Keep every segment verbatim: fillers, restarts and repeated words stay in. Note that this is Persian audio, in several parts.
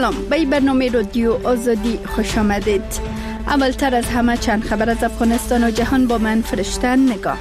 سلام، به این برنامه رادیو آزادی خوش آمدید. اولتر از همه چند خبر از افغانستان و جهان با من فرشته نگاه.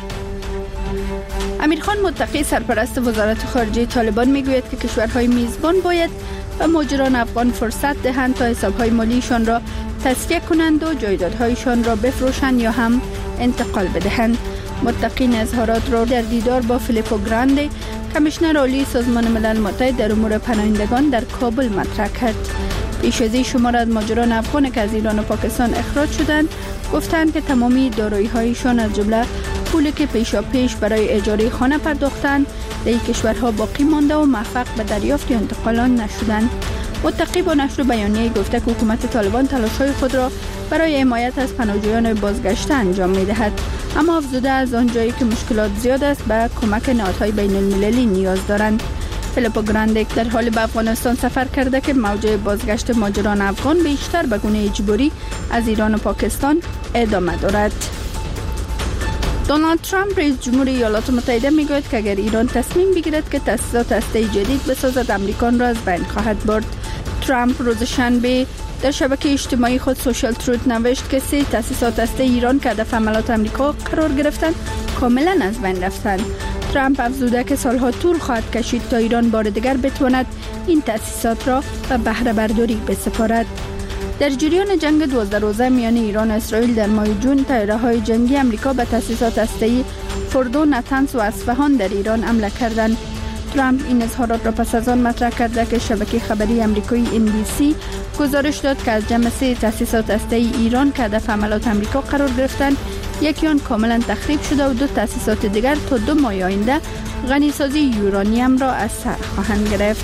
امیر خان متقی سرپرست وزارت خارجه طالبان میگوید که کشورهای میزبان باید به مهاجران افغان فرصت دهند تا حسابهای مالیشان را تسکیه کنند و جایدادهایشان را بفروشند یا هم انتقال بدهند. متقی اظهارات را در دیدار با فیلیپو گراندی کمیشنر عالی سازمان ملل متحد در امور پناهندگان در کابل مطرح کرد. پیش از این شمار از مهاجران افغان که از ایران و پاکستان اخراج شدند گفتند که تمامی دارایی‌هایشان از جمله پولی که پیشا پیش برای اجاره خانه پرداختند در این کشورها باقی مانده و موفق به دریافت یا انتقال آن نشدند. متقی با نشر بیانیه گفته که حکومت طالبان تلاش‌های خود را برای حمایت از پناهجویان بازگشته انجام می‌دهد، اما افزوده از آنجایی که مشکلات زیاد است به کمک نهادهای بین‌المللی نیاز دارند. فیلیپو گراندی در حال به افغانستان سفر کرده که موج بازگشت مهاجران افغان بیشتر به گونه اجباری از ایران و پاکستان ادامه دارد. دونالد ترامپ رئیس جمهور ایالات متحده میگوید که اگر ایران تصمیم بگیرد که تأسیسات هسته‌ای جدید بسازد امریکا را از بین خواهد برد. ترامپ روز شنبه در شبکه اجتماعی خود سوشال تروت نوشت که سه تأسیسات هسته‌ای ایران که هدف حملات امریکا قرار گرفتند کاملا از بین رفتند. ترامپ افزوده که سالها طول خواهد کشید تا ایران بار دیگر بتواند این تأسیسات را به بهره برداری بسپارد. در جریان جنگ دوازده روزه میان ایران و اسرائیل در ماه جون طیاره‌های جنگی امریکا به تأسیسات هسته‌ای فوردو، نتنز و اصفهان در ایران حمله کردند. ترامپ این اظهارات را پس از آن مطرح کرده که شبکه خبری امریکایی ان بی سی گزارش داد که از جمع سه تأسیسات هسته‌ای ایران که هدف حملات امریکا قرار گرفتند یکی آن کاملا تخریب شده و دو تأسیسات دیگر تا دو ماه آینده غنیسازی یورانیم را از سر خواهند گرفت.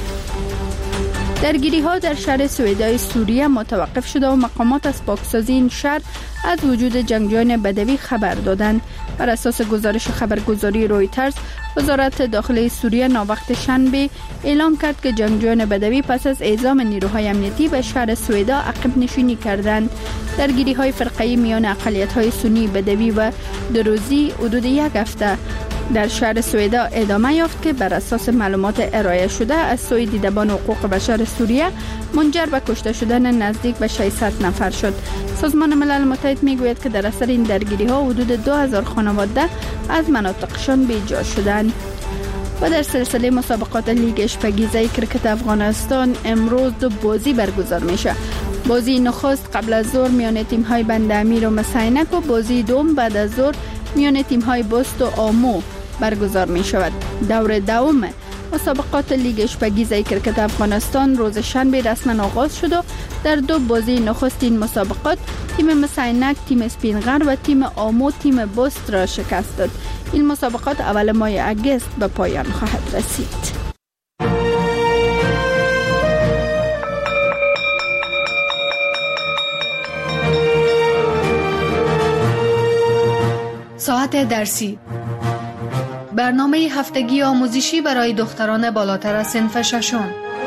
درگیری ها در شهر سویدای سوریه متوقف شده و مقامات از پاکسازی این شهر از وجود جنگجویان بدوی خبر دادند. بر اساس گزارش خبرگزاری رویترز، وزارت داخلی سوریه ناوقت شنبه اعلام کرد که جنگجویان بدوی پس از اعزام نیروهای امنیتی به شهر سویدا عقب نشینی کردند. درگیری های فرقه‌ای میان اقلیت های سنی بدوی و دروزی حدود یک هفته در شهر سویدا ادامه یافت که بر اساس معلومات ارائه شده از سوی دیدبان حقوق بشر سوریه منجر به کشته شدن نزدیک به ششصد نفر شد. سازمان ملل متحد میگوید که در اثر این درگیری ها حدود دو هزار خانواده از مناطقشان بیجا شدند. و در سلسله مسابقات لیگ اشپگیزه کرکت افغانستان امروز دو بازی برگزار میشه. بازی نخست قبل از ظهر میان تیم های بند امیر و مسینک و بازی دوم بعد از ظهر میان تیم های بست و آمو برگزار می شود. دور دوم مسابقات لیگ اشپگیزه کرکت افغانستان روز شنبه رسما آغاز شد و در دو بازی نخستین مسابقات تیم مسینک تیم اسپینغر و تیم آمو تیم بست را شکست داد. این مسابقات اول ماه اگست به پایان خواهد رسید. ساعت درسی، برنامه هفتگی آموزشی برای دختران بالاتر از صنف ششم.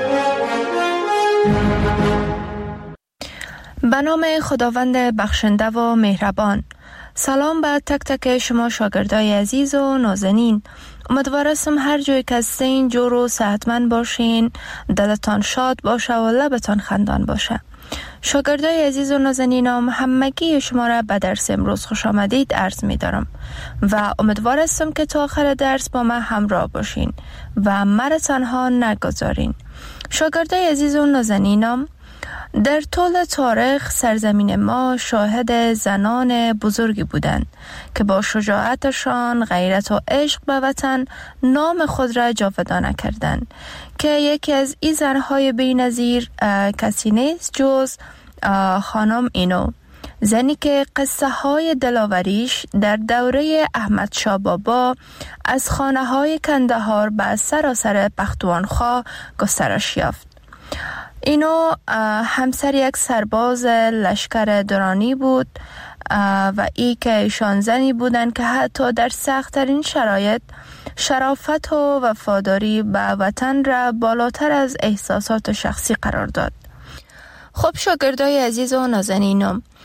به نام خداوند بخشنده و مهربان. سلام به تک تک شما شاگردای عزیز و نازنین. امیدوارم هر جای که هستین جور و صحتمند باشین، دلتان شاد باشه و لبتان خندان باشه. شاگردای عزیز و نازنینم، همگی شما را به درس امروز خوش آمدید عرض می دارم و امیدوار هستم که تا آخر درس با من همراه باشین و مرا تنها نگذارین. شاگردای عزیز و نازنینم، در طول تاریخ سرزمین ما شاهد زنان بزرگی بودند که با شجاعتشان، غیرت و عشق به وطن نام خود را جاودانه کردند که یکی از این زنهای بی‌نظیر کسی نیست جز خانم اینو، زنی که قصه های دلاوریش در دوره احمد شاه بابا از خانه های کندهار به سراسر پختونخوا گسترش یافت. اینو همسر یک سرباز لشکر درانی بود و ای که ایشان زنی بودند که حتی در سخت‌ترین شرایط شرافت و وفاداری به وطن را بالاتر از احساسات شخصی قرار داد. خب شاگردای عزیز و نازنینم،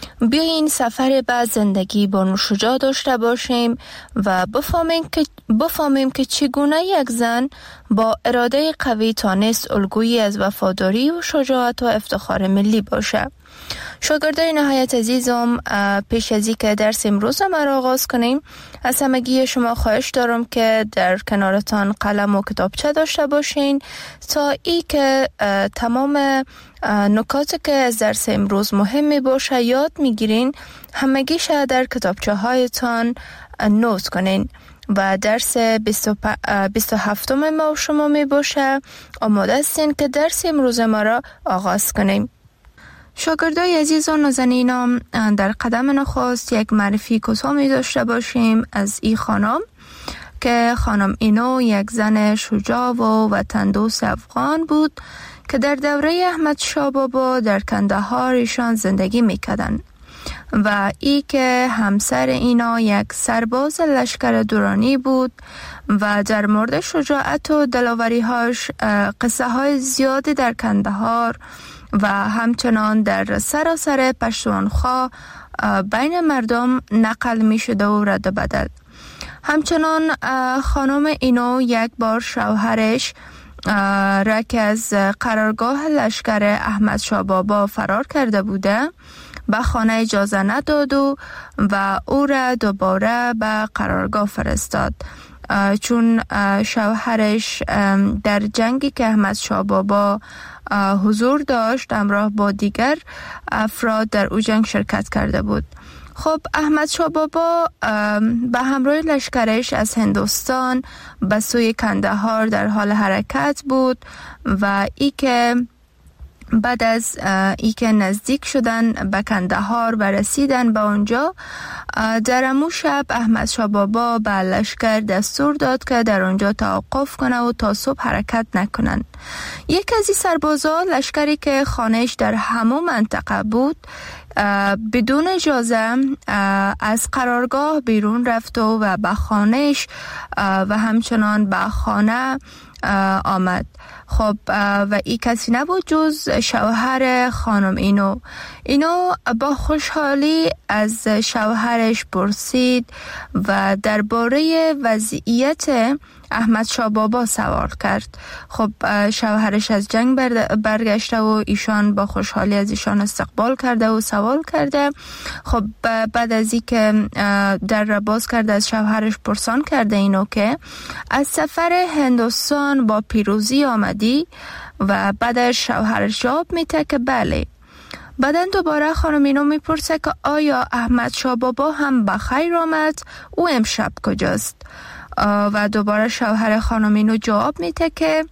بیاین سفر بعد زندگی بانو شجاع داشته باشیم و بفهمیم که بفهمیم که چگونه یک زن با اراده قوی تانست الگویی از وفاداری و شجاعت و افتخار ملی باشه. شاگردای نهایت عزیزم، پیش از اینکه درس امروز ما را آغاز کنیم، از همگی شما خواهش دارم که در کنارتان قلم و کتابچه داشته باشین تا ای که تمام نکاتی که از درس امروز مهم می باشه یاد میگیرین، همگیش در کتابچه هایتان نوت کنین و درس بیست و هفتم ما شما می باشه. آماده هستین که درس امروز ما را آغاز کنیم. شاگردای عزیز و نازنینم، در قدم نخست یک معرفی کوتاه می داشته باشیم از این خانم که خانم اینو یک زن شجاع و وطن دوست افغان بود که در دوره احمد شاه بابا در کندهار ایشان زندگی میکردن و ای که همسر اینا یک سرباز لشکر دورانی بود و در مورد شجاعت و دلاوری هاش قصه های زیادی در کندهار و همچنان در سراسر پشتونخوا بین مردم نقل می شده و رد بدل. همچنان خانم اینو یک بار شوهرش را که از قرارگاه لشکر احمد شاه بابا فرار کرده بوده به خانه اجازه نداد و, و او را دوباره به قرارگاه فرستاد، چون شوهرش در جنگی که احمد شاه بابا حضور داشت همراه با دیگر افراد در او جنگ شرکت کرده بود. خب احمد شاه بابا به همراه لشکرش از هندوستان به سوی کندهار در حال حرکت بود و ای که بعد از ای که نزدیک شدن به کندهار و رسیدن به اونجا، در امو شب احمد شاه بابا به لشکر دستور داد که در اونجا توقف کنه و تا صبح حرکت نکنن. یک از این سربازا، لشکری که خانهش در همون منطقه بود، بدون اجازه از قرارگاه بیرون رفت و به خانهش و همچنان به خانه آمد. خب و این کسی نبود جز شوهر خانم اینو. اینو با خوشحالی از شوهرش پرسید و درباره وضعیت احمد شاه بابا سوال کرد. خب شوهرش از جنگ برگشته و ایشان با خوشحالی از ایشان استقبال کرده و سوال کرده. خب بعد از این که در را باز کرده از شوهرش پرسان کرده اینو که از سفر هندوستان با پیروزی آمدی و بعدش شوهرش جواب میده که بله. بعدن دوباره خانم اینو میپرسه که آیا احمد شاه بابا هم بخیر آمد؟ او امشب کجاست؟ و دوباره شوهر خانم اینو جواب میده که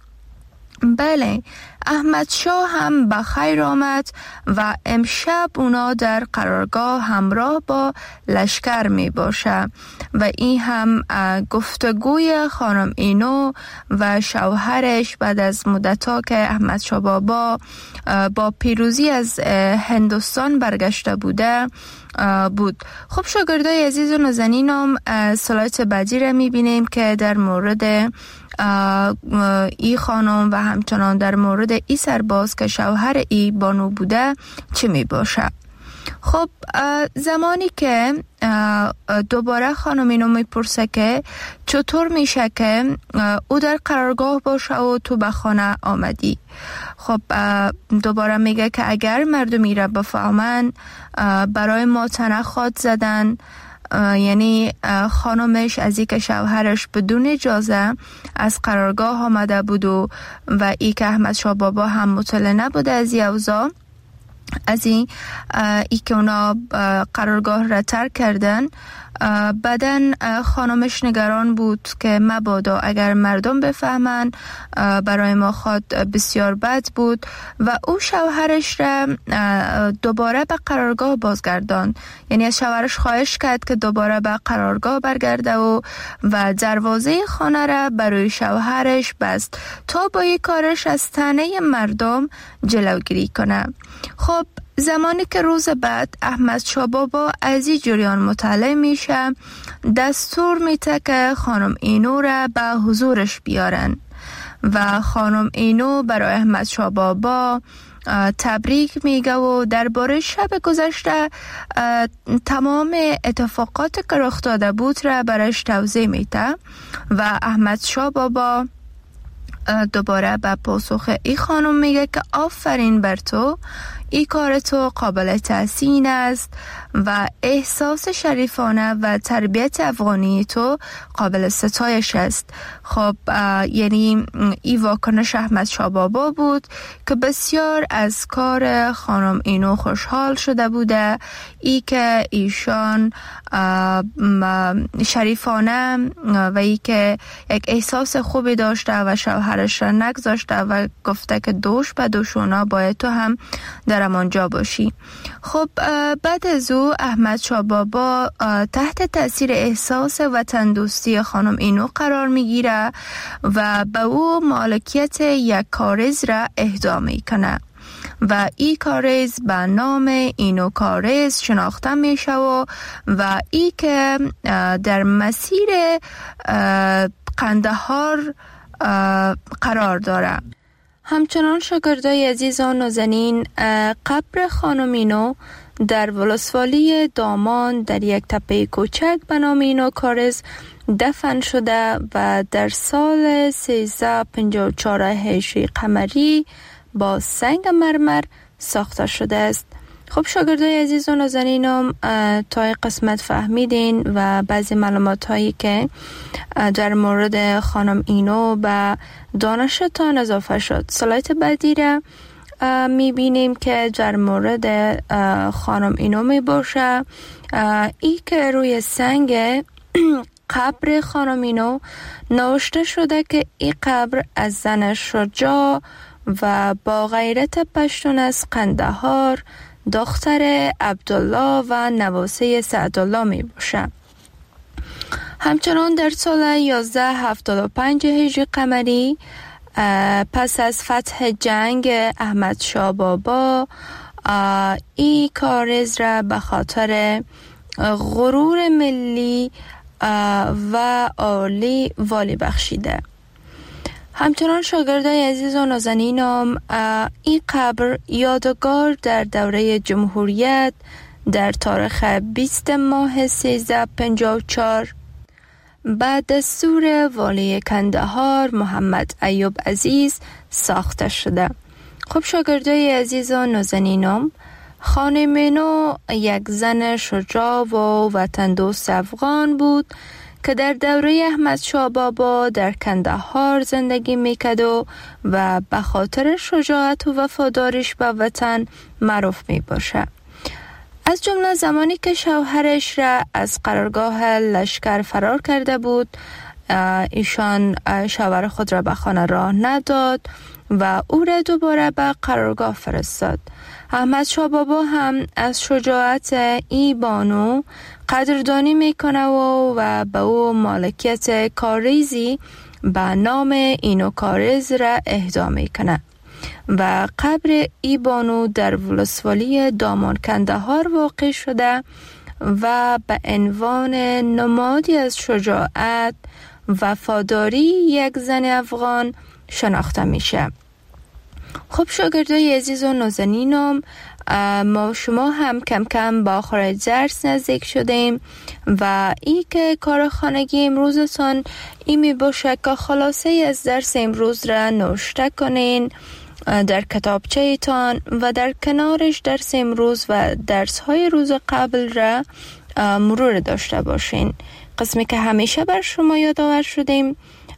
بله، احمد شاه هم بخیر آمد و امشب اونا در قرارگاه همراه با لشکر می باشه. و این هم گفتگوی خانم اینو و شوهرش بعد از مدتا که احمد شاه بابا با پیروزی از هندوستان برگشته بوده بود. خب شاگردای عزیز و نازنینم، سلایت بعدی را می بینیم که در مورد ای خانم و همچنان در مورد ای سرباز که شوهر ای بانو بوده چی می باشه. خب زمانی که دوباره خانم اینو میپرسه که چطور میشه که او در قرارگاه باشه و تو به خانه آمدی. خب دوباره میگه که اگر مردمی را بفهمن برای ما تنخواد زدن، یعنی خانمش از این که شوهرش بدون اجازه از قرارگاه آمده بود و و ای که احمد شاه بابا هم مطلع نبوده از این اوضاع، از این ای که اونا قرارگاه را ترک کردن. بعدن خانمش نگران بود که مبادا اگر مردم بفهمن برای ما خود بسیار بد بود و او شوهرش را دوباره به قرارگاه بازگردان. یعنی از شوهرش خواهش کرد که دوباره به قرارگاه برگرده و و دروازه خانه را برای شوهرش بست تا با یک کارش از طعنه مردم جلوگیری کنه. خب زمانی که روز بعد احمد شاه بابا از این جریان مطلع میشه، دستور میده که خانم اینو را به حضورش بیارن و خانم اینو برای احمد شاه بابا تبریک میگه و درباره شب گذشته تمام اتفاقات که رخ داده بود را برش توضیح میده و احمد شاه بابا دوباره به پاسخ ای خانم میگه که آفرین بر تو، ای کار تو قابل تحسین است و احساس شریفانه و تربیت افغانی تو قابل ستایش است. خب یعنی ای واکنش احمد شاه بابا بود که بسیار از کار خانم اینو خوشحال شده بوده، ای که ایشان شریفانه و ای که یک احساس خوبی داشته و شوهرش را نگذاشته و گفته که دوش به دوشونا باید تو هم در امانجا باشی. خب بعد از او احمد شاه بابا تحت تاثیر احساس وطن دوستی خانم اینو قرار میگیره و به او مالکیت یک کارز را اهدا میکنه و ای کارز به نام اینو کارز شناخته میشه و و ای که در مسیر قندهار قرار داره. همچنان شاگردای عزیز و نازنین، قبر خانم اینو در ولسوالی دامان در یک تپه کوچک به نام اینو کارز دفن شده و در سال سیزده و پنجاه و چهار هجری قمری با سنگ مرمر ساخته شده است. خب شاگردای عزیز و نازنینم تا قسمت فهمیدین و بعضی معلومات هایی که در مورد خانم اینو به دانشتان اضافه شد. سلایت بعدی را میبینیم که در مورد خانم اینو میباشه، ای که روی سنگ قبر خانم اینو نوشته شده که ای قبر از زن شجاع و با غیرت پشتون از قندهار دختر عبدالله و نواسه سعدالله می باشه. همچنان در سال یازده هفتاد و پنج هجری قمری پس از فتح جنگ احمد شاه بابا ای کارز را به خاطر غرور ملی و عالی والی بخشیده. همچنان شاگردای عزیز و نازنینم، این قبر یادگار در دوره جمهوریت در تاریخ بیست ماه سیزده پنجاه و چهار بعد دستور والی کندهار محمد ایوب عزیز ساخته شده. خب شاگردای عزیز و نازنینم، خانم اینو یک زن شجاع و وطن دوست افغان بود که در دوره احمد شاه بابا در کندهار زندگی میکرد و و به خاطر شجاعت و وفاداریش به وطن معروف می باشه. از جمله زمانی که شوهرش را از قرارگاه لشکر فرار کرده بود، ایشان شوهر خود را به خانه راه نداد و او را دوباره به قرارگاه فرستاد. احمد شاه بابا هم از شجاعت ای بانو قدردانی میکنه و, و به او مالکیت کاریزی به نام اینو کارز را اهدا میکنه و قبر ای بانو در ولسوالی دامان کندهار واقع شده و به عنوان نمادی از شجاعت وفاداری یک زن افغان شناخته میشه. خب شاگردای عزیز و نازنینم، ما شما هم کم کم با آخر درس نزدیک شدیم و ای که کار خانگی امروزتان ای می باشه که خلاصه از درس امروز را نوشته کنین در کتابچه ایتان و در کنارش درس امروز و درس های روز قبل را مرور داشته باشین. قسمی که همیشه بر شما یادآور شدیم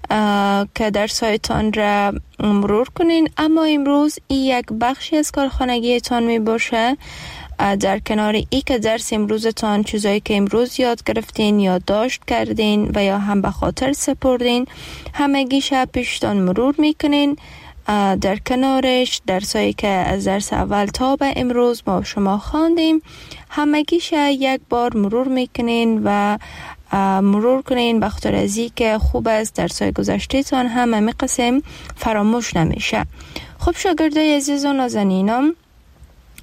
که درسایتان را مرور کنین، اما امروز این یک بخشی از کارخانگیتان می باشه. در کنار ای که درس امروزتان چیزایی که امروز یاد گرفتین یا داشت کردین و یا هم به خاطر سپردین همگی شب پیشتان مرور میکنین. در کنارش درسایی که از درس اول تا به امروز ما شما خواندیم همگیش یک بار مرور میکنین و مرور کنین به خاطر از این که خوب است درسای گذشته تان هم همه قسم فراموش نمیشه. خب شاگردای عزیز و نازنینم،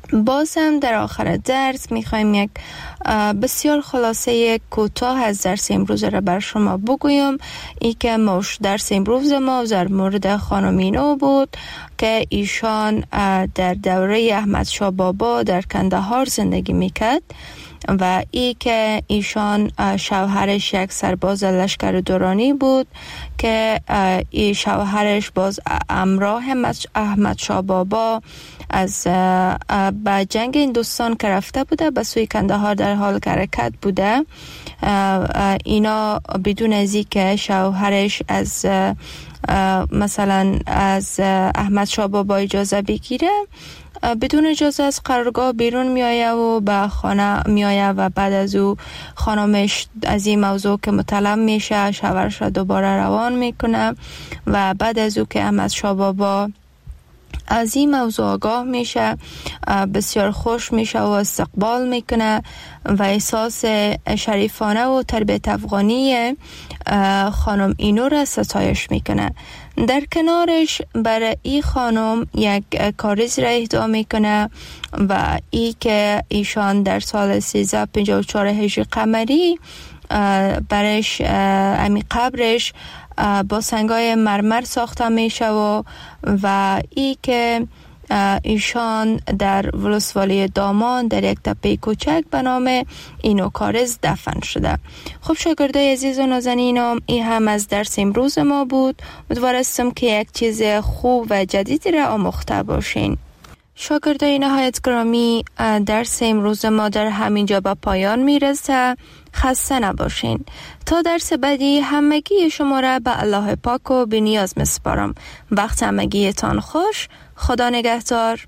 باز هم در آخر درس میخوایم یک بسیار خلاصه کوتاه از درس امروز را بر شما بگویم. ای که موش درس امروز ما در مورد خانم اینو بود که ایشان در دوره احمد شاه بابا در کندهار زندگی میکرد و ای که ایشان شوهرش یک سرباز لشکر دورانی بود که ای شوهرش باز همراه احمد شاه بابا از با جنگ هندوستان که رفته بوده به سوی کندهار در حال حرکت بوده. اینا بدون از اینکه شوهرش از مثلا از احمد شاه بابا اجازه بگیره بدون اجازه از قرارگاه بیرون میآید و به خانه میآید و بعد از او خانمش از این موضوع که مطلع میشه شوهرش را دوباره روان میکنه و بعد از او که احمد شاه بابا از این موضوع آگاه میشه بسیار خوش میشه و استقبال میکنه و احساس شریفانه و تربیت افغانی خانم اینو را ستایش میکنه. در کنارش برای این خانم یک کاریز را اهدا میکنه و ای که ایشان در سال سیزده پنجاه و چهار هجری قمری برش امی قبرش با سنگای مرمر ساخته میشه و و ای که ایشان در ولسوالی دامان در یک تپه کوچک به نام اینو کارز دفن شده. خب شاگردای عزیز و نازنینم، این هم از درس امروز ما بود. امیدوارم که یک چیز خوب و جدیدی را آموخته باشین. شاگردای نهایت گرامی، درس امروز ما در همینجا به پایان میرسه. خسته نباشین. تا درس بعدی همگی شما را به الله پاک و بی نیاز میسپارم. وقت همگیتان خوش. خدا نگهدار.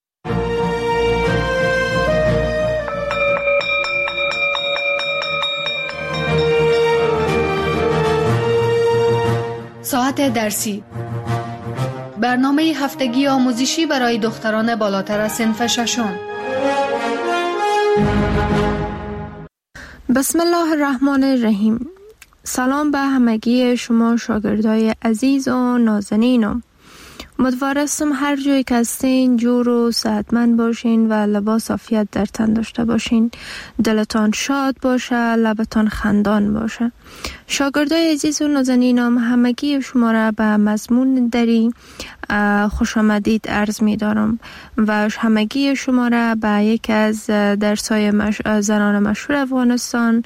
ساعت درسی، برنامه هفتگی آموزشی برای دختران بالاتر از صنف ششم. بسم الله الرحمن الرحیم. سلام به همگی شما شاگردای عزیز و نازنینم. امیدوارم هر جایی که هستین جور و صحتمند باشین و لباس عافیت در تن داشته باشین. دلتان شاد باشه، لبتان خندان باشه. شاگردای عزیز و نازنینم، همگی شما را به مضمون دری خوش آمدید عرض می دارم و همگی شما را به یک از درس‌های مش... زنان مشهور افغانستان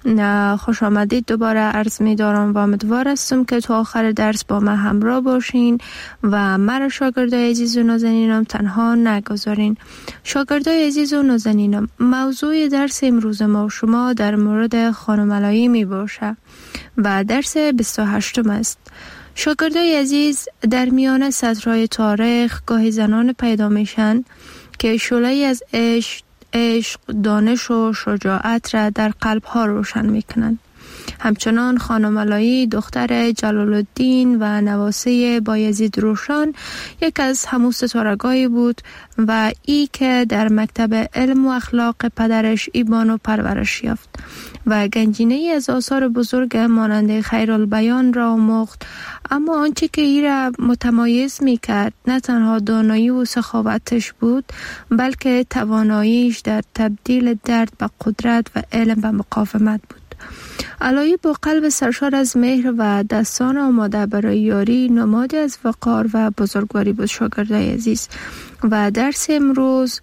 خوش آمدید دوباره عرض می دارم و امیدوار هستم که تو آخر درس با من همراه باشین و مرا شاگردای عزیز و نازنینم تنها نگذارین. شاگردای عزیز و نازنینم، موضوع درس امروز ما و شما در مورد خانم علایی می باشه و درس بیست و هشتم است. شاگردای عزیز، در میان سطرهای تاریخ گاهی زنان پیدا میشن که شعله‌ای از عشق عشق، دانش و شجاعت را در قلب‌ها روشن می‌کنند. همچنان خانم علایی دختر جلال الدین و نواسه بایزید روشن یک از همون ستارگانی بود و ای که در مکتب علم و اخلاق پدرش ایبانو پرورش یافت و گنجینه‌ای از آثار بزرگ مانند خیرالبیان را آموخت. اما آنچه که ای را متمایز می‌کرد نه تنها دانایی و سخاوتش بود، بلکه تواناییش در تبدیل درد به قدرت و علم به مقاومت بود. علایی با قلب سرشار از مهر و دستان آماده برای یاری نمادی از وقار و بزرگواری بود. شاگردای عزیز، و درس امروز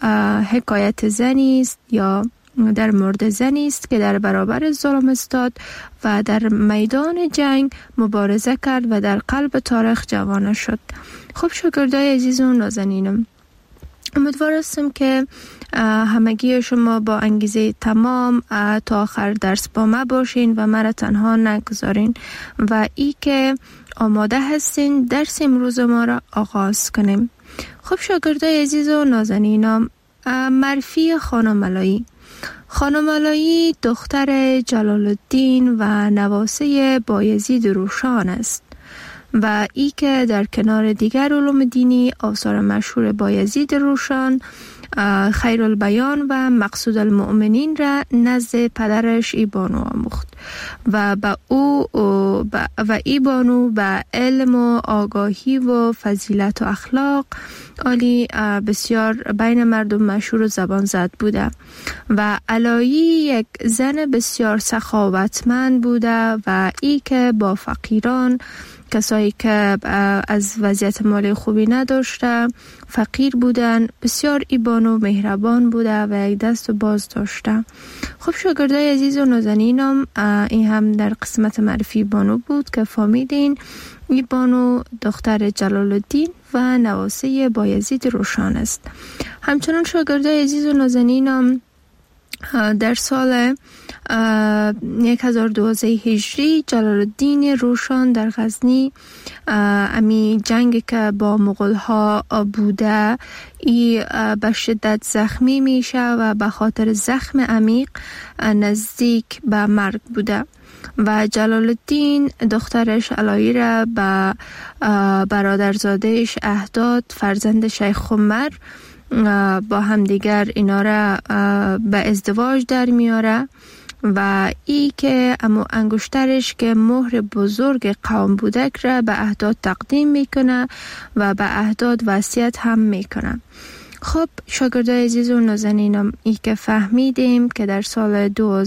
حکایت زنی است یا در مورد زنی است که در برابر ظلم استاد و در میدان جنگ مبارزه کرد و در قلب تاریخ جوانه شد. خب شاگردای عزیز و نازنینم، امیدوار هستم که همگی شما با انگیزه تمام تا آخر درس با ما باشین و مرا تنها نگذارین و ای که آماده هستین درس امروز ما را آغاز کنیم. خب شاگردای عزیز و نازنینم، معرفی خانم علایی. خانم علایی دختر جلال الدین و نواسه بایزید روشن است و ای که در کنار دیگر علوم دینی آثار مشهور بایزید روشن خیرالبیان و مقصود المؤمنین را نزد پدرش ای بانو آموخت و با او و ای بانو به علم و آگاهی و فضیلت و اخلاق عالی بسیار بین مردم مشهور و زبان زد بوده و علایی یک زن بسیار سخاوتمند بوده و ای که با فقیران، کسایی که از وضعیت مالی خوبی نداشته، فقیر بودن، بسیار ای بانو مهربان بوده و یک دست و باز داشته. خب شاگردای عزیز و نازنینم، این هم در قسمت معرفی بانو بود که فهمیدین ای بانو دختر جلال الدین و نواسه بایزید روشن است. همچنان شاگردای عزیز و نازنینم در سال هزار و دوازده هجری جلال الدین روشن در غزنی امی جنگ که با مغول ها بوده ای به شدت زخمی میشه و به خاطر زخم عمیق نزدیک به مرگ بوده و جلال الدین دخترش علایی را به برادرزادهش اهداد، فرزند شیخ عمر، با همدیگر اینا را به ازدواج در میاره و ای که امو انگشترش که مهر بزرگ قوم بودک را به اهداد تقدیم میکنه و به اهداد وصیت هم میکنه. خب شاگردای عزیز و نازنینم، ای که فهمیدیم که در سال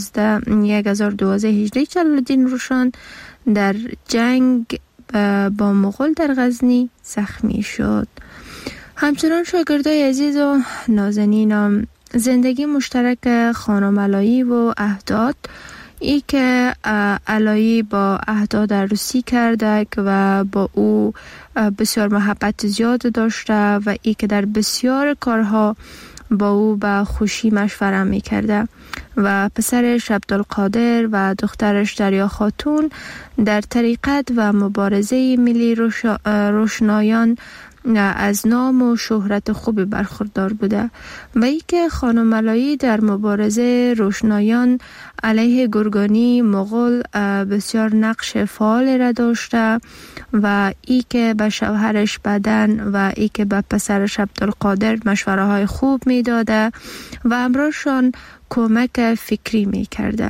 هزار و دوازده هجری جلال الدین روشن در جنگ با مغول در غزنی زخمی شد. همچنان شاگردای عزیز و نازنینم، زندگی مشترک خانم علایی و اهداد، ای که علایی با اهداد عروسی کرده و با او بسیار محبت زیاد داشته و ای که در بسیار کارها با او به خوشی مشوره می کرده و پسرش عبدالقادر و دخترش دریا خاتون در طریقت و مبارزه ملی روشنایان از نام و شهرت خوبی برخوردار بوده و ای که خانم علایی در مبارزه روشنایان علیه گرگانی مغول بسیار نقش فعال را داشته و ای که به شوهرش بدن و ای که به پسرش عبدالقادر مشوره های خوب می داده و امراشان کمک فکری می کرده.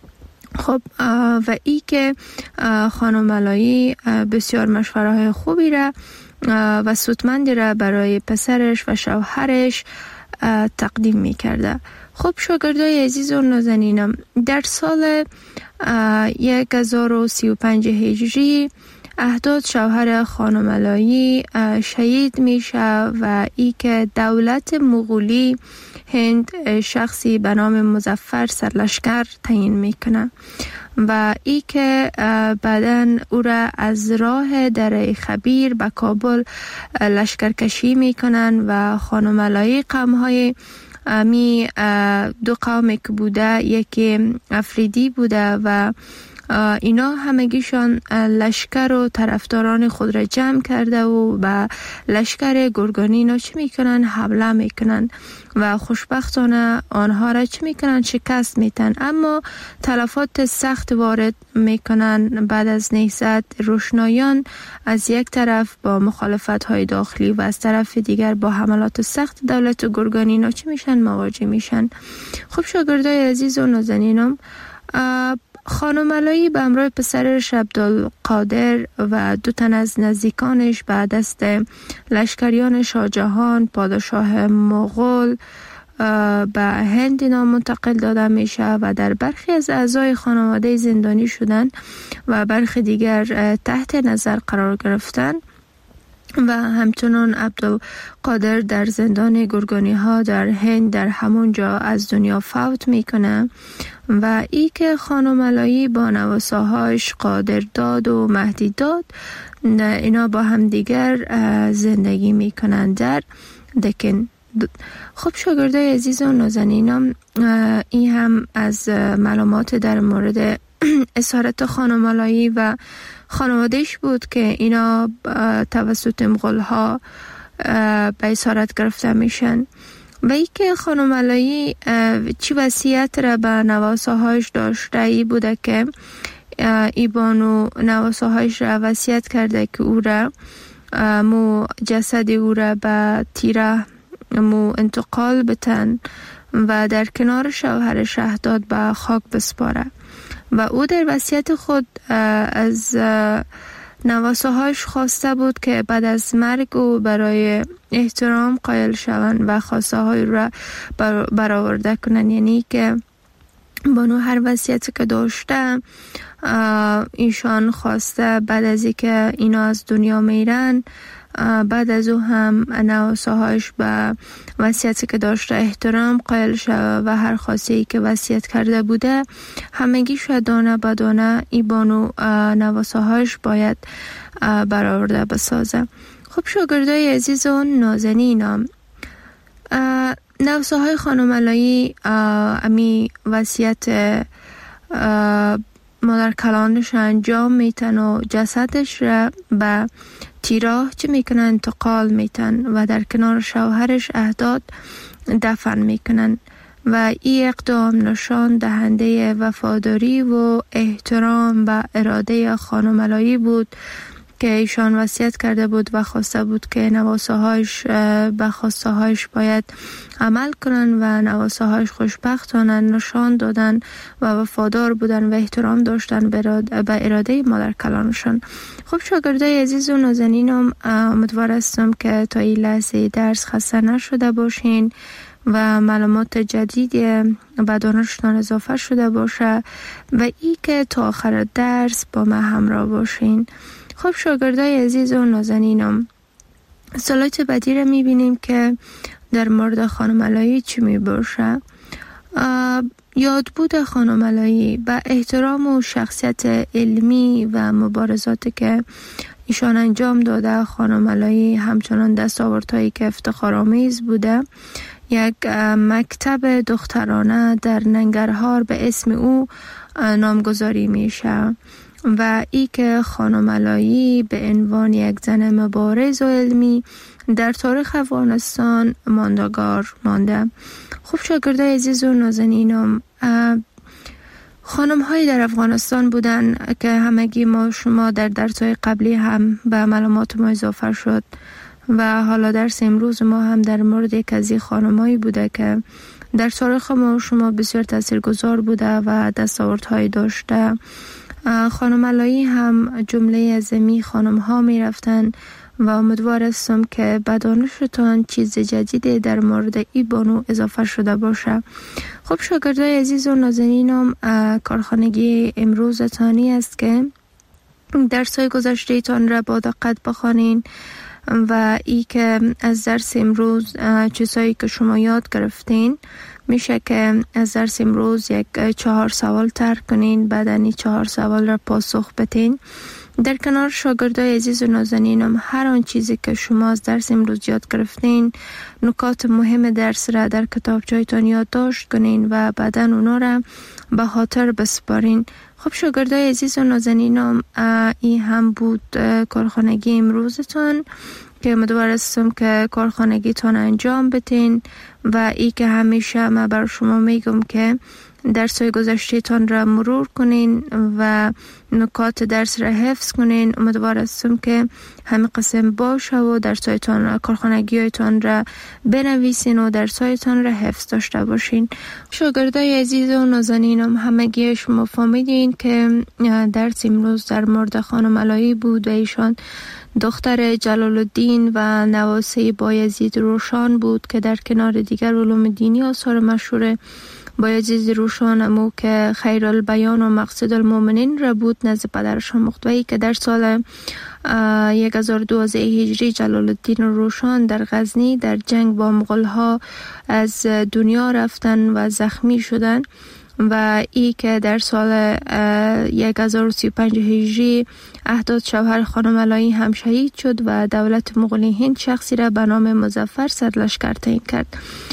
خب و ای که خانم علایی بسیار مشوره های خوبی را و سودمندی را برای پسرش و شوهرش تقدیم می کرده. خب شاگردای عزیز و نازنینم، در سال هزار و سی و پنج هجری اهداد شوهر خانم علایی شهید میشه و ای که دولت مغولی هند شخصی به نام مظفر سرلشکر تعیین میکنه و ای که بعدن او را از راه دره خبیر به کابل لشکرکشی میکنن و خانم علایی قومهای می دو قومی که بوده، یکی افریدی بوده و اینا همگیشان لشکر و طرفداران خود را جمع کرده و به لشکر گرگانی اینا چی میکنن؟ حمله میکنن و خوشبختانه آنها را چی میکنن؟ شکست میتن، اما تلفات سخت وارد میکنن. بعد از نهضت روشنایان از یک طرف با مخالفت های داخلی و از طرف دیگر با حملات سخت دولت گرگانی اینا چی میشن؟ مواجه میشن. خب شاگردای عزیز و نازنینم، خانم علایی به همراه پسرش عبدالقادر و دو تن از نزدیکانش به دست لشکریان شاهجهان پادشاه مغول به هند نام منتقل داده میشه و در برخی از اعضای خانواده زندانی شدن و برخی دیگر تحت نظر قرار گرفتن و همچنان عبدالقادر در زندان گرگانی ها در هند در همون جا از دنیا فوت میکنه و ای که خانم علایی با نواساهاش قادر داد و مهدی داد اینا با هم دیگر زندگی میکنن در دکن. خب شاگردای عزیز و نازنینم، این هم از معلومات در مورد اسارت خانم علایی و خانوادهش بود که اینا توسط مغول ها به اسارت گرفته میشن و ای که خانم علایی چی وصیت را به نواساهایش داشته ای بوده که ای بانو نواساهایش را وصیت کرده که او را مو جسد او را به تیره مو انتقال بتن و در کنار شوهر شهداد به خاک بسپاره و او در وصیت خود از نواسه‌هایش خواسته بود که بعد از مرگ او برای احترام قائل شوند و خواسته های را برآورده کنند. یعنی که بانو هر وصیتی که داشته ایشان خواسته بعد از اینکه اینا از دنیا میرن، بعد از او هم نواسه‌هایش به وصیتی که داشته احترام قائل شود و هر خواسته‌ای که وصیت کرده بوده همگی شد دانه به دانه ای بانو نواسه‌هایش باید برآورده بسازه. خب شاگردای عزیز و نازنینم، نواسه‌های خانم علایی امی وصیت مادر کلانش انجام میتن و جسدش را به تیراه چه میکنن انتقال میتن و در کنار شوهرش اهداد دفن میکنن و این اقدام نشان دهنده وفاداری و احترام و اراده خانم علایی بود که ایشان وصیت کرده بود و خواسته بود که نواسه‌هایش به خواسته هایش باید عمل کنن و نواسه‌هایش خوشبختانه نشان دادن و وفادار بودن و احترام داشتن به اراده مادر کلانشان. خب شاگردای عزیز و نازنینم، امیدوار هستم که تا این لحظه درس خسته نشده باشین و معلومات جدیدی به دانشتان اضافه شده باشه و ای که تا آخر درس با ما همراه باشین. خب شاگردای عزیز و نازنینم، سلایت بعدی رو میبینیم که در مورد خانم علایی چی میباشه. یادبود خانم علایی به احترام و شخصیت علمی و مبارزاتی که ایشان انجام داده، خانم علایی همچنان دستاوردهایی که افتخارآمیز بوده. یک مکتب دخترانه در ننگرهار به اسم او نامگذاری میشه و ای که خانم علایی به عنوان یک زن مبارز و علمی در تاریخ افغانستان ماندگار مانده. خوب شاگردای عزیز و نازنینم، خانم هایی در افغانستان بودن که همگی ما شما در درس‌های قبلی هم به معلومات ما اضافه شد و حالا درس امروز ما هم در مورد یک از این خانم هایی بوده که در تاریخ ما شما بسیار تاثیرگذار بوده و دستاوردهایی داشته. خانم علایی هم جمله از می خانم ها می رفتن و امیدوار هستم که به دانشتان چیز جدیدی در مورد ای بانو اضافه شده باشه. خب شاگردای عزیز و نازنینم، کارخانگی امروز تانی است که درس‌های گذشته تان را با دقت بخوانین و ای که از درس امروز چیزهایی که شما یاد گرفتین میشه که از درس امروز یک چهار سوال طرح کنین، بعد این چهار سوال را پاسخ بدین. در کنار شاگردای عزیز و نازنینم، هر آن چیزی که شما از درس امروز یاد گرفتین، نکات مهم درس را در کتابچه‌تان یادداشت کنین و بعداً اونا را به خاطر بسپارین. خب شاگردای عزیز و نازنینم، این هم بود کارخانگی امروزتان که امیدوار هستم که کارخانگیتان انجام بدین و ای که همیشه من بر شما میگم که درس‌های گذشته تان را مرور کنین و نکات درس را حفظ کنین. امیدوار هستم که همین قسم باشه و درس‌هایتان کارخانگی‌هایتان را بنویسین و درس‌هایتان را حفظ داشته باشین. شاگردای عزیز و نازنینم، همگی شما فهمیدین که درس امروز در مورد خانم علایی بود و ایشان دختر جلال الدین و نواسه بایزید روشان بود که در کنار دیگر علوم دینی آثار مشهور بایزید روشان امو که خیر البیان و مقصد المؤمنین را بود نزد پدرشان مختوی که در سال هزار و دویست هجری جلال الدین روشان در غزنی در جنگ با مغول ها از دنیا رفتن و زخمی شدن و ای که در سال هزار و سی و پنج هجری اهداد شوهر خانم علایی هم شهید شد و دولت مغولی هند شخصی را به نام مظفر سرلشکر تعیین کرد.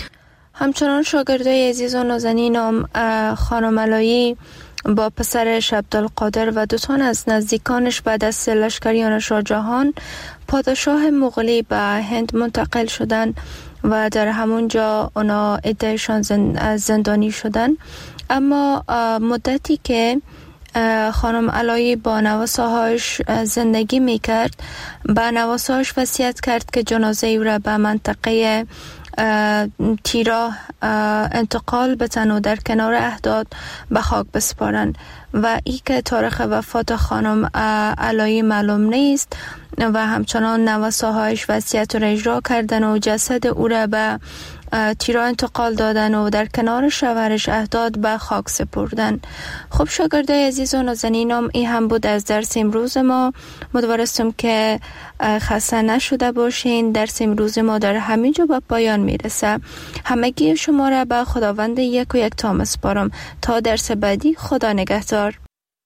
همچنان شاگردای عزیز و نازنینم، خانم علایی با پسرش عبدالقادر و دو تن از نزدیکانش بعد از لشکریان شاه جهان پادشاه مغولی به هند منتقل شدند و در همونجا اونا عدهشان زندانی شدن. اما مدتی که خانم علایی با نواسه‌هاش زندگی میکرد، با نواسه‌هاش وصیت کرد که جنازه او را به منطقه تیرا انتقال بتن و در کنار اهداد به خاک بسپارن و ای که تاریخ وفات خانم علایی معلوم نیست و همچنان نوساهایش وصیت را اجرا کردن و جسد او را به تیرا انتقال دادن و در کنار شوهرش اهداد به خاک سپردن. خب شاگردای عزیز و نازنینم، این هم بود از درس امروز ما. امیدوارم که خسته نشده باشین. درس امروز ما در همینجا به پایان میرسه. همگی شما را به خداوند یک و یک تا میسپارم تا درس بعدی. خدا نگهدار.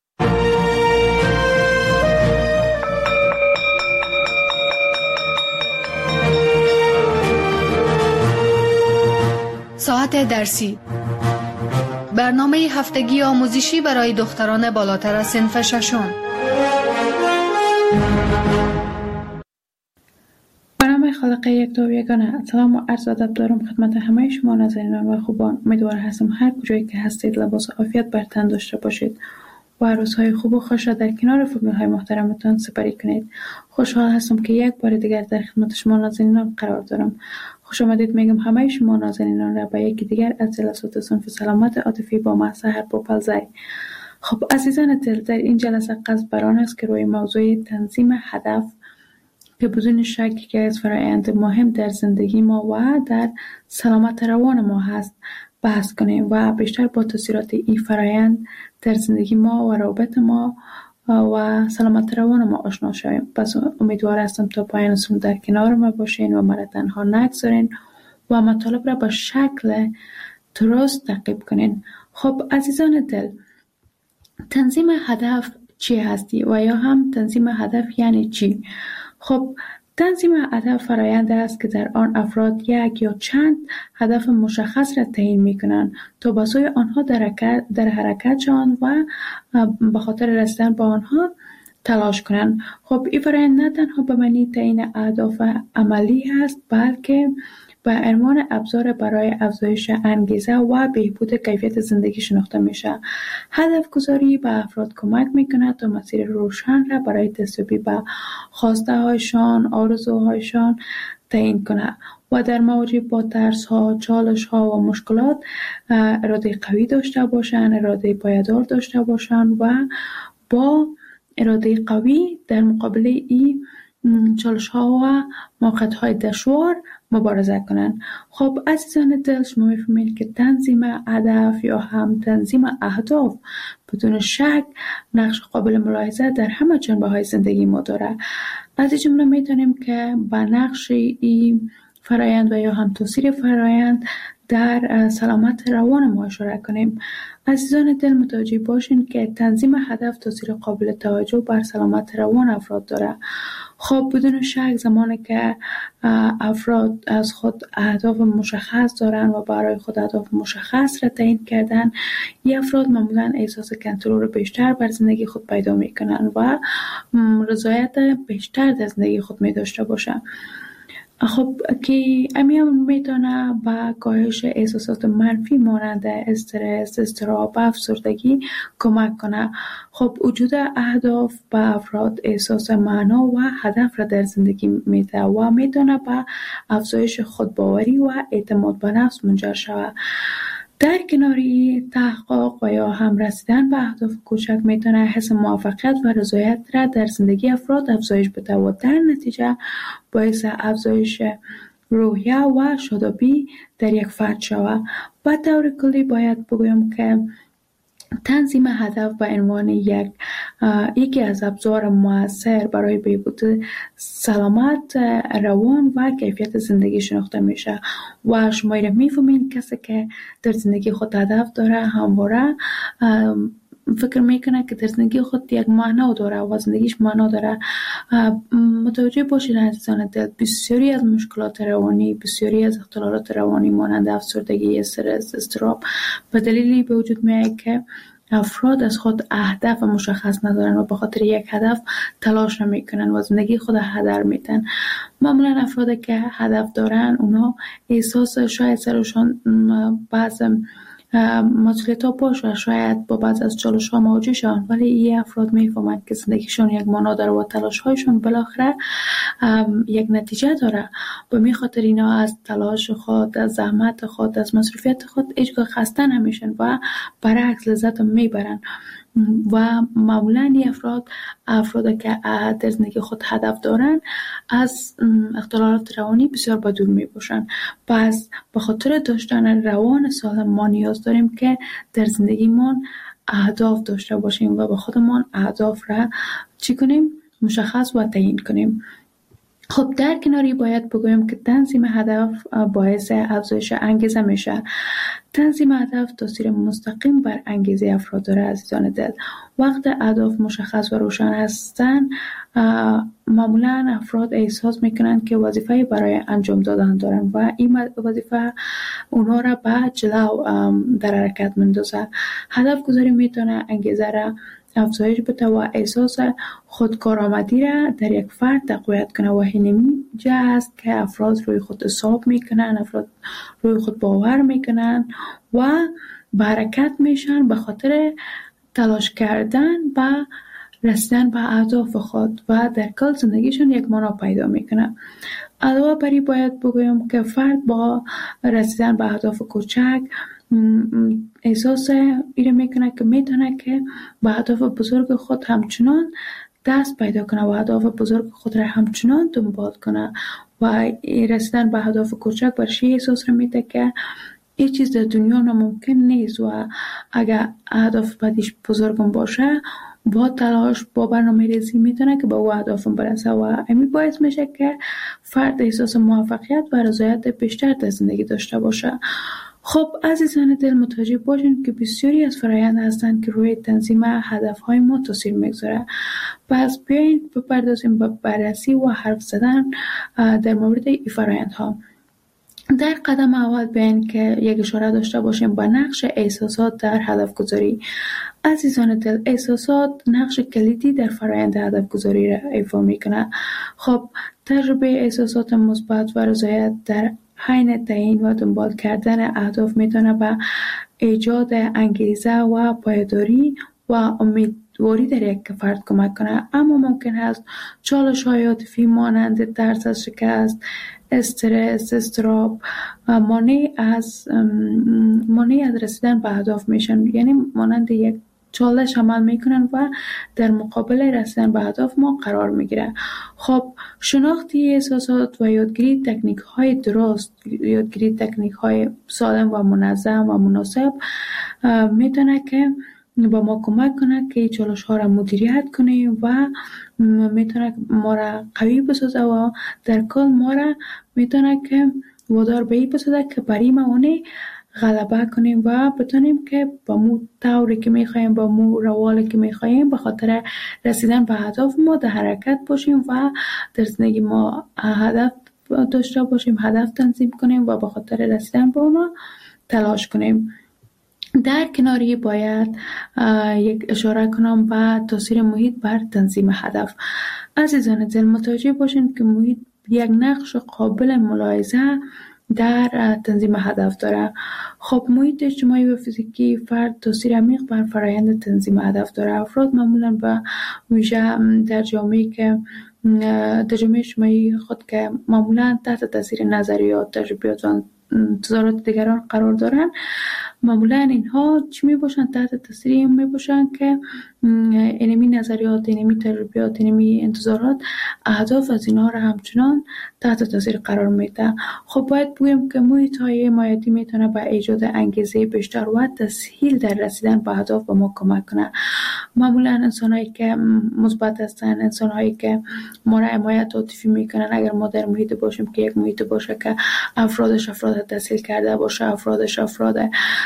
ساعت درسی، برنامه هفتگی آموزشی برای دختران بالاتر از صنف ششم. برنامه خالق یک دو یگانه. سلام و عرض ادب دارم خدمت همه شما ناظرینان و خوبان. امیدوار هستم هر کجایی که هستید لباس عافیت بر تن داشته باشید و روزهای خوب و خوش را در کنار فامیل های محترمتان سپری کنید. خوشحال هستم که یک بار دیگر در خدمت شما ناظرینان قرار دارم. خوش آمدید میگم همه شما نازنینان را به یکی دیگر از جلسات صنف سلامت عاطفی با من سحر پوپلزی. خب عزیزان دل، در این جلسه قصد بر آن است که روی موضوع تنظیم هدف که بدون شک که از فرایند مهم در زندگی ما و در سلامت روان ما هست بحث کنیم و بیشتر با تاثیرات این فرایند در زندگی ما و روابط ما و سلامت روان ما آشنا شویم. پس امیدوار هستم تا پایان سون در کنار ما باشین و مرا تنها نگذارین و مطالب را با شکل درست تعقیب کنین. خب عزیزان دل، تنظیم هدف چی هستی و یا هم تنظیم هدف یعنی چی؟ خب تنظیم هدف فرآیند است که در آن افراد یک یا چند هدف مشخص را تعیین می‌کنند تا به سوی آنها در حرکت در حرکت شوند و به خاطر رسیدن به آنها تلاش کنند. خب این فرآیند نه تنها به معنی تعیین اهداف عملی است، بلکه به عنوان ابزار برای افزایش انگیزه و بهبود کیفیت زندگی شناخته میشه. هدف گذاری به افراد کمک میکنه تا مسیر روشن را برای دستیابی به خواسته هایشان، آرزوهایشان تعیین کنه و در مواجه با ترس ها، چالش ها و مشکلات اراده قوی داشته باشند، اراده پایدار داشته باشند و با اراده قوی در مقابل این چالش ها و موقعیت های دشوار مبارزه کنن. خب عزیزان دل، شما میفهمید که تنظیم هدف یا هم تنظیم اهداف بدون شک نقش قابل ملاحظه در همه جنبه های زندگی ما داره. از این جمله میتونیم که به نقش این فرایند و یا هم تاثیر فرایند در سلامت روان ما اشاره کنیم. عزیزان دل، متوجه باشین که تنظیم هدف تاثیر قابل توجه بر سلامت روان افراد داره. خب بدون شک زمانی که افراد از خود اهداف مشخص دارن و برای خود اهداف مشخص را تعیین کردن، این افراد معمولا احساس کنترل بیشتر بر زندگی خود پیدا میکنن و رضایت بیشتر در زندگی خود می داشته باشن. خب که امیام میتونه با کاهش احساسات منفی مانند استرس، اضطراب و افسردگی کمک کنه. خب وجود اهداف به افراد احساس معنا و هدف را در زندگی میده و میتونه به افزایش خودباوری و اعتماد به نفس منجر شود. در کناری تحقق و یا هم رسیدن به اهداف کوچک میتونه حس موفقیت و رضایت را در زندگی افراد افزایش بده و در نتیجه باعث افزایش روحیه و شادابی در یک فرد شود. به طور کلی باید بگویم که تنظیم هدف به عنوان یک یکی از ابزار مؤثر برای بهبود سلامت روان و کیفیت زندگی شناخته میشه و شما را میفهمین کسی که در زندگی خود هدف داره همواره فکر میکنه که در زندگی خود یک معنا داره و زندگیش معنا داره. متوجه باشید عزیزان دل، بسیاری از مشکلات روانی، بسیاری از اختلالات روانی مانند افسردگی، استرس، اضطراب به دلیلی به وجود میاد که افراد از خود اهداف مشخص ندارن و به خاطر یک هدف تلاش نمیکنن و زندگی خود هدر میدن. معمولا افرادی که هدف دارن اونا احساس شاید سرشان بعض مسئولیت ها باشه، شاید با بعض از چالش ها مواجه شوند، ولی این افراد میفهمند که زندگیشون یک معنا داره و تلاش هایشون بالاخره یک نتیجه داره. به می خاطر اینا از تلاش خود، از زحمت خود، از مصروفیت خود هیچگاه خسته نمیشن و برعکس لذت میبرن. و معمولا این افراد افراد که در زندگی خود هدف دارن از اختلالات روانی بسیار به دور می باشن. پس به خاطر داشتن روان سالم ما نیاز داریم که در زندگیمون اهداف داشته باشیم و به خودمون اهداف را چی کنیم؟ مشخص و تعیین کنیم. خب در کناری باید بگویم که تنظیم هدف باعث افزایش انگیزه میشه. تنظیم هدف تاثیر مستقیم بر انگیزه افراد داره عزیزان دل. وقت اهداف مشخص و روشن هستن معمولا افراد احساس میکنند که وظیفه برای انجام دادن دارن و این وظیفه اونها را به جلو در حرکت میندازه. هدف گذاری میتونه انگیزه را افزایش بده و احساس خودکارآمدی را در یک فرد تقویت کنه و همین جا است که افراد روی خود حساب میکنن، افراد روی خود باور میکنن و به حرکت میشن به خاطر تلاش کردن و رسیدن به اهداف خود و در کل زندگیشون یک معنا پیدا میکنه. علاوه بر این باید بگویم که فرد با رسیدن به اهداف کوچک احساس ایره میکنه که میتونه که به اهداف بزرگ خود همچنان دست پیدا کنه و اهداف بزرگ خود را همچنان دنبال کنه و رسیدن به اهداف کوچک برش احساس را میده که هیچ چیز در دنیا ناممکن نیست و اگر اهداف بعدش بزرگم باشه با تلاش با برنامه ریزی میتونه که به او اهدافم برسه و همین باعث میشه که فرد احساس موفقیت و رضایت بیشتر در زندگی داشته باشه. خب عزیزان دل متوجه باشین که بسیاری از فرآیند هستند که روی تنظیم هدفهای ما تاثیر میگذاره. پس بیاین بپردازیم به بررسی و حرف زدن در مورد این فرآیندها. در قدم اول بیاین که یک اشاره داشته باشیم به نقش احساسات در هدف گذاری. عزیزان دل احساسات نقش کلیدی در فرآیند هدف گذاری را ایفا میکنه. خب تجربه احساسات مثبت و رضایت در حین تعیین و دنبال کردن اهداف میتونه به ایجاد انگیزه و پایداری و امیدواری در یک فرد کمک کنه، اما ممکن است چالش‌های عاطفی مانند ترس از شکست، استرس، اضطراب مانع از مانع از رسیدن به اهداف میشن، یعنی مانند یک چالش عمل میکنن و در مقابل رسیدن به اهداف ما قرار میگیره. خب شناختی احساسات و یادگیری تکنیک های درست، یادگیری تکنیک های سالم و منظم و مناسب میتونه که با ما کمک کنه که چالش ها را مدیریت کنیم و میتونه ما را قوی بسازه و در کل ما را میتونه که وادار به این بسازه که برای موانع غلبه کنیم و بتونیم که با مو طوری که میخواییم، با مو روالی که میخواییم به خاطر رسیدن به هدف ما در حرکت باشیم و در زندگی ما هدف داشته باشیم، هدف تنظیم کنیم و به خاطر رسیدن به اونا تلاش کنیم. در کناری باید یک اشاره کنم به تاثیر محیط بر تنظیم هدف. عزیزان دل متوجه باشین که محیط یک نقش قابل ملاحظه در تنظیم هدف داره. خب محیط اجتماعی و فیزیکی فرد تاثیر عمیق بر فرآیند تنظیم هدف داره. افراد معمولاً به ویژه در جامعه‌ای که در جامعه اجتماعی خود که معمولاً تحت تاثیر نظریات، تجربیات و انتظارات دیگران قرار دارن، معمولاً اینها چی می باشن؟ تحت تاثیر این می باشن که اینمی نظریات، اینمی تجربیات، اینمی انتظارات اهداف از اینها را همچنان تحت تاثیر قرار میده. خب باید بگویم که محیط های حمایتی میتونه به ایجاد انگیزه بیشتر و تسهیل در رسیدن به اهداف به ما کمک کنه. معمولا انسان‌هایی که مثبت هستن، انسان‌هایی که ما را حمایت عاطفی میکنن، اگر ما در محیط باشیم که یک محیط باشه که افرادش افراد تسهیل کرده باشه، افرادش افراد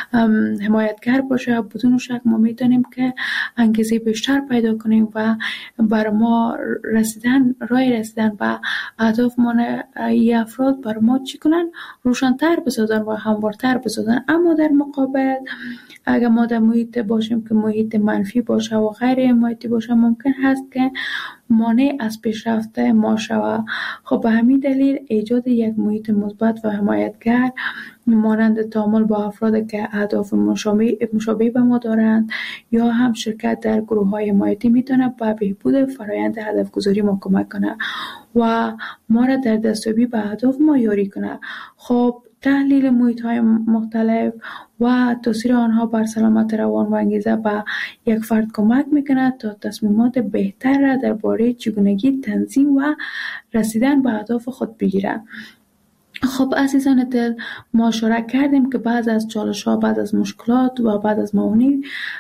حمایتگر باشه، بدون شک ما میتونیم که انگیزه بیشتر پیدا کنیم و بر ما رسیدن راه رسیدن به اهداف ما ای افراد بر ما چی کنن؟ روشن‌تر بسازن و هموارتر بسازن. اما در مقابل اگر ما در محیط باشیم که محیط منفی باشه و غیر حمایتی باشه، ممکن هست که مانع از پیشرفت ما شود. خب به همین دلیل ایجاد یک محیط مثبت و حمایتگر مانند تعامل با افراد که اهداف مشابه مشابه به ما دارند یا هم شرکت در گروه‌های حمایتی میتونه به بهبود فرایند هدف گذاری ما کمک کنه و ما را در دستیابی به اهداف ما یاری کنه. خب تحلیل محیط‌های مختلف و تاثیر آنها بر سلامت روان و انگیزه به یک فرد کمک میکنه تا تصمیمات بهتر را درباره چگونگی تنظیم و رسیدن به اهداف خود بگیره. خب عزیزان دل، ما اشاره کردیم که بعض از چالش ها، بعض از مشکلات و بعض از موانع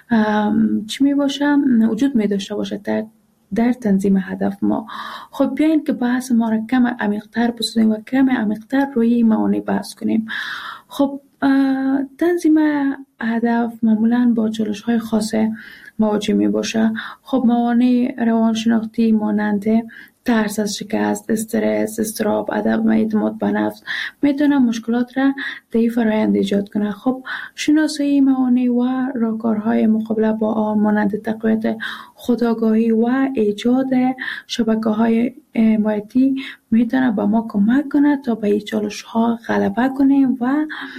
چی می باشه وجود می داشته باشه در در تنظیم هدف ما. خب بیاین که بحث ما را کم عمیق‌تر بسازیم و کم عمیق‌تر روی موانع بحث کنیم. خب تنظیم هدف معمولاً با چالش های خاص مواجه می باشه. خب موانع روانشناختی مانند ترس از شکست، استرس، اضطراب، عدم اعتماد به نفس میتونه مشکلات را در فرآیند ایجاد کنه. خب شناسایی موانع و راهکارهای مقابله با آن مانند تقویت خودآگاهی و ایجاد شبکه‌های حمایتی میتونه به ما کمک کنه تا به این چالش‌ها غلبه کنیم و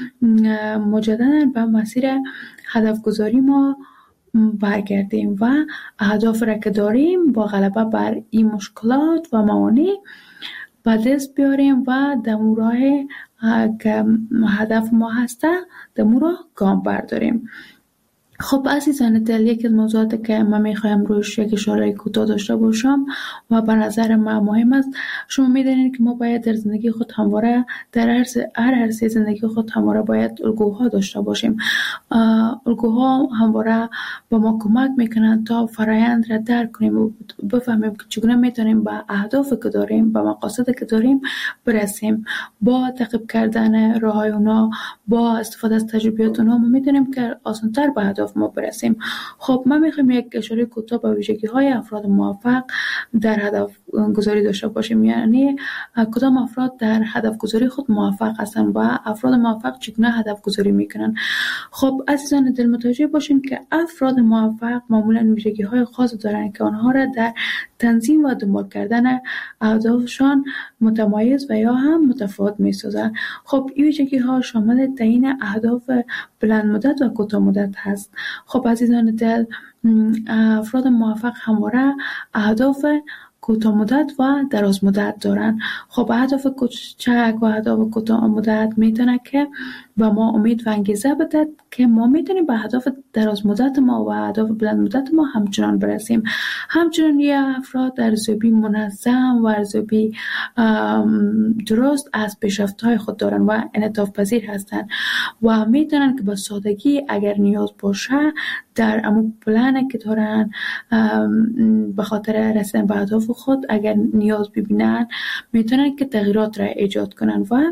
مجددا به مسیر هدف گذاری ما برگردیم و اهداف را که داریم با غلبه بر این مشکلات و موانع به دست بیاریم و در راه که هدف ما هسته در راه گام برداریم. خب عزیزان دل، یکی از موضوعاتی که من میخوایم روش یک اشاره کوتاه داشته باشم و به نظر من مهم است، شما میدونید که ما باید در زندگی خود همواره در هر عرصه زندگی خود همواره باید الگوها داشته باشیم. الگوها همواره به ما کمک میکنن تا فرایند را درک کنیم و بفهمیم که چگونه میتونیم به اهدافی که داریم، به مقاصدی که داریم برسیم. با تعقیب کردن راههای اونا، با استفاده از تجربیات اونا، ما میتونیم که آسان‌تر به اهداف ما برسیم. خب من میخوام یک اشاره کوتاه به ویژگی های افراد موفق در هدف گذاری داشته باشیم، یعنی کدام افراد در هدف گذاری خود موفق هستند و افراد موفق چگونه هدف گذاری میکنن. خب عزیزان دل، متوجه باشین که افراد موفق معمولا ویژگی های خاص دارند که آنها را در تنظیم و دنبال کردن اهدافشان متمایز و یا هم متفاوت میسازند. خب این ویژگی ها شامل تعیین اهداف بلند مدت و کوتاه مدت هست. خب عزیزان دل، افراد موفق همواره اهداف کوتاه مدت و دراز مدت دارن. خب اهداف کوچک و اهداف کوتاه مدت میتونه که و ما امید و انگیزه بده که ما میتونیم به اهداف دراز مدت ما و اهداف بلند مدت ما همچنان برسیم. همچنان یه افراد ارزیابی منظم و ارزیابی درست از پیشرفت‌های خود دارن و انعطاف پذیر هستن و میتونن که با سادگی اگر نیاز باشه در امو پلنی که دارن به خاطر رسیدن به اهداف خود اگر نیاز ببینن میتونن که تغییرات را ایجاد کنن و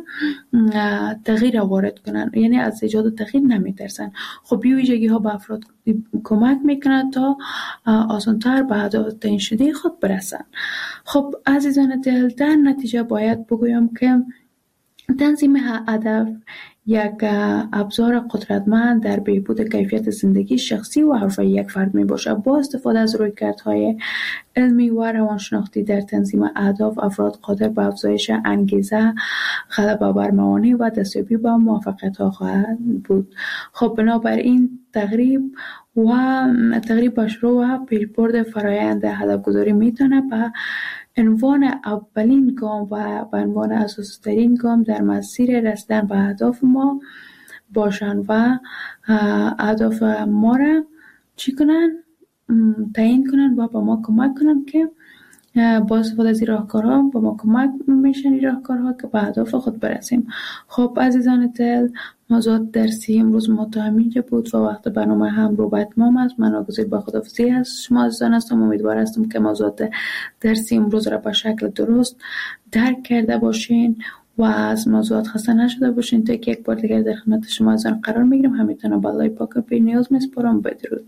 تغییر وارد کنن، یعنی از ایجاد تغییر نمیترسن. خب این ویژگی ها به افراد کمک میکنن تا آسان‌تر به اهداف تعیین شده خود برسن. خب عزیزان دل، در نتیجه باید بگویم که تنظیم هدف یک ابزار قدرتمند در بهبود کیفیت زندگی شخصی و حرفه‌ای یک فرد می باشد. با استفاده از رویکردهای علمی و روانشناختی در تنظیم اهداف، افراد قادر به افزایش انگیزه، غلبه بر موانع و دستیابی به موفقیت‌ها خواهند بود. خب بنابراین تقریب و تقریب به شروع و پیشبرد فرایند هدف‌گذاری میتونه به عنوان اولین گام و به عنوان اساسی‌ترین گام در مسیر رسیدن به اهداف ما باشن و اهداف ما را چی کنن؟ تعیین کنن و به ما کمک کنن که با استفاده از این راهکارها به ما کمک میشن این راهکارها که به اهداف خود برسیم. خب عزیزان دل، موضوعات درسی امروز ما تا همینجا بود و وقت برنامه هم رو به اتمام است. من آگزیر با خداحافظی از شما عزیزان هستم. امیدوار هستم که موضوعات درسی امروز را به شکل درست درک کرده باشین و از موضوعات خسته نشده باشین. تا که یک بار دیگر در خدمت شما عزیزان قرار میگیرم. همیتونه به الله پاک و بی نیاز میسپارم. بدرود.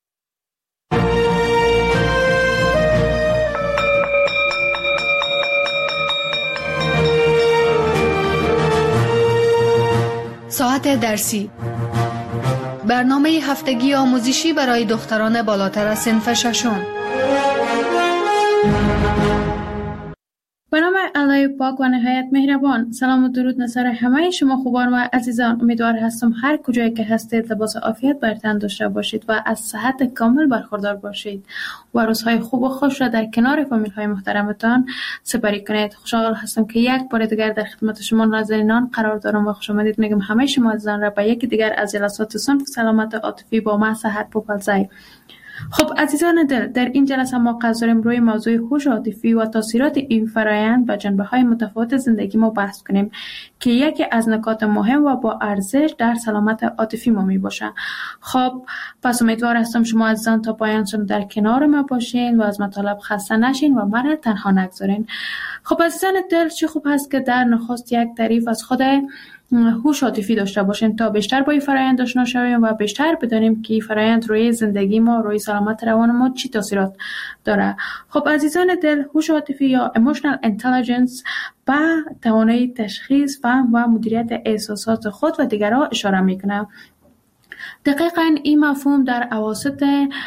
ساعت درسی، برنامه هفتگی آموزشی برای دختران بالاتر از صنف ششم. به نام الله پاک و نهایت مهربان. سلام و درود نصر همه شما خوبان و عزیزان. امیدوار هستم هر کجایی که هستید لباس عافیت بر تن داشته باشید و از صحت کامل برخوردار باشید و روزهای خوب و خوش را در کنار فامیل های محترمتان سپری کنید. خوشحال هستم که یک بار دیگر در خدمت شما ناظرینان قرار دارم و خوش آمدید میگم همه شما عزیزان را به یکی دیگر از جلسات صنف سلامت عاطفی با من سحر پوپلزی. خب عزیزان دل، در این جلسه ما قصد داریم روی موضوع هوش عاطفی و تاثیرات این فرآیند و جنبه‌های متفاوت زندگی ما بحث کنیم که یکی از نکات مهم و با ارزش در سلامت عاطفی ما می باشه. خب پس امیدوار هستم شما عزیزان تا پایان در کنار ما باشین و از مطالب خسته نشین و من تنها نگذارین. خب عزیزان دل، چه خوب هست که در نخست یک تعریف از خود هوش عاطفی داشته باشیم تا بیشتر با این فرآیند آشنا شویم و بیشتر بدانیم که این فرآیند روی زندگی ما، روی سلامت روان ما چی تاثیرات داره. خب عزیزان دل، هوش عاطفی یا emotional intelligence به توانایی تشخیص، فهم و مدیریت احساسات خود و دیگران اشاره میکنه. دقیقاً این مفهوم در اواسط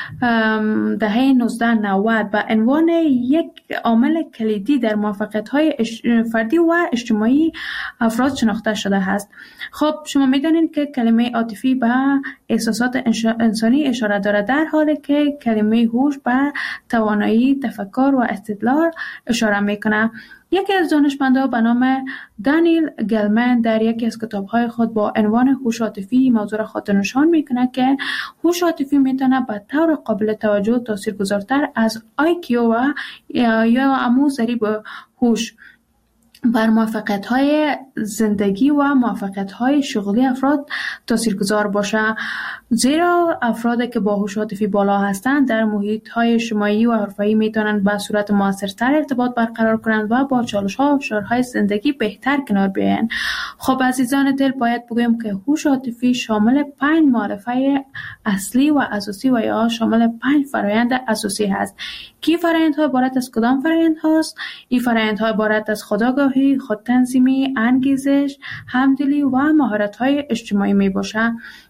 دهه نوزده نود به عنوان یک عامل کلیدی در موفقیت‌های فردی و اجتماعی افراد شناخته شده است. خب شما می‌دانید که کلمه عاطفی به احساسات انسانی اشاره دارد، در حالی که کلمه هوش به توانایی تفکر و استدلال اشاره می‌کند. یکی از دانشمندان به نام دانیل گلمن در یکی از کتاب‌های خود با عنوان هوش عاطفی موضوع را خاطر نشان می‌کند که هوش عاطفی می‌تواند به طور قابل توجه تاثیرگذارتر از آی کیو و یا همون ضریب هوش بر موفقیت‌های زندگی و موفقیت‌های شغلی افراد تاثیرگذار باشه، زیرا افرادی که با هوش عاطفی بالا هستند در محیط‌های اجتماعی و حرفه‌ای می‌توانند به صورت موثرتر ارتباط برقرار کنند و با چالش‌ها و فشارهای زندگی بهتر کنار بیایند. خب عزیزان دل، باید بگویم که هوش عاطفی شامل پنج معرفه اصلی و اساسی و یا شامل پنج فرآیند اساسی هست. کی فرآیندها عبارت از کدام فرآیند هست؟ این فرآیندها عبارت از خودآگاهی، خودتنظیمی، انگیزش، همدلی و مهارت‌های اجتماعی میباشه.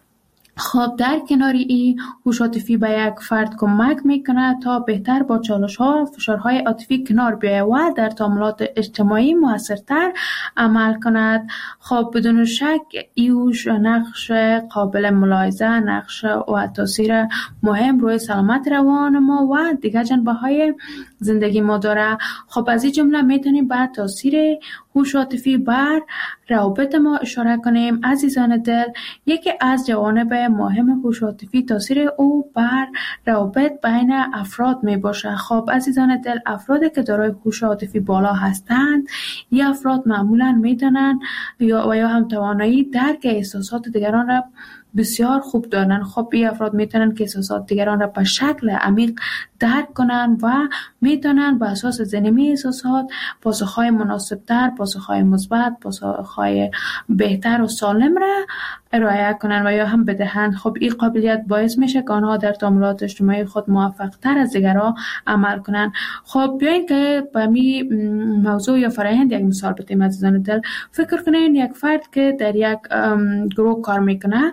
خب در کنار این، هوش عاطفی به یک فرد کمک میکنه تا بهتر با چالش‌ها و فشارهای عاطفی کنار بیاید و در تعاملات اجتماعی موثرتر عمل کند. خب بدون شک ایوش نقش قابل ملاحظه، نقش و تاثیر مهم روی سلامت روان ما و دیگر جنبه‌های زندگی ما داره. خب از این جمله میتونیم به تاثیر هوش عاطفی بر روابط ما اشاره کنیم. عزیزان دل، یکی از جوانب مهم هوش عاطفی تاثیر او بر روابط بین افراد می باشه. خب عزیزان دل، افرادی که دارای هوش عاطفی بالا هستند، این افراد معمولاً میدونن یا و یا هم توانایی درک احساسات دیگران را بسیار خوب دارن. خب این افراد میتونن که احساسات دیگران را به شکل عمیق درک کنن و میتونن به اساس زنیمی احساسات پاسخهای مناسبتر، پاسخهای مثبت، پاسخهای بهتر و سالم را ارائه کنن و یا هم بدهند. خب این قابلیت باعث میشه که آنها در تعاملات اجتماعی خود موفق تر از دیگران عمل کنن. خب بیاین که به می موضوع یا فرآیند یک مثال بزنیم. عزیزان دل، فکر کنین یک فرد که در یک گروه کار میکنه،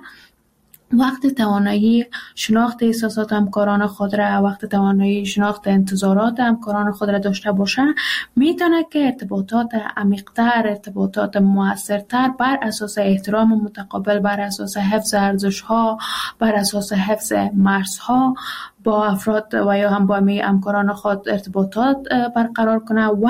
وقت توانایی شناخت احساسات همکاران خود را، وقت توانایی شناخت انتظارات همکاران خود را داشته باشه، میتونه که ارتباطات عمیق‌تر، ارتباطات موثرتر بر اساس احترام متقابل، بر اساس حفظ ارزش‌ها، بر اساس حفظ مرزها با افراد و یا هم با همکاران خود ارتباطات برقرار کنه و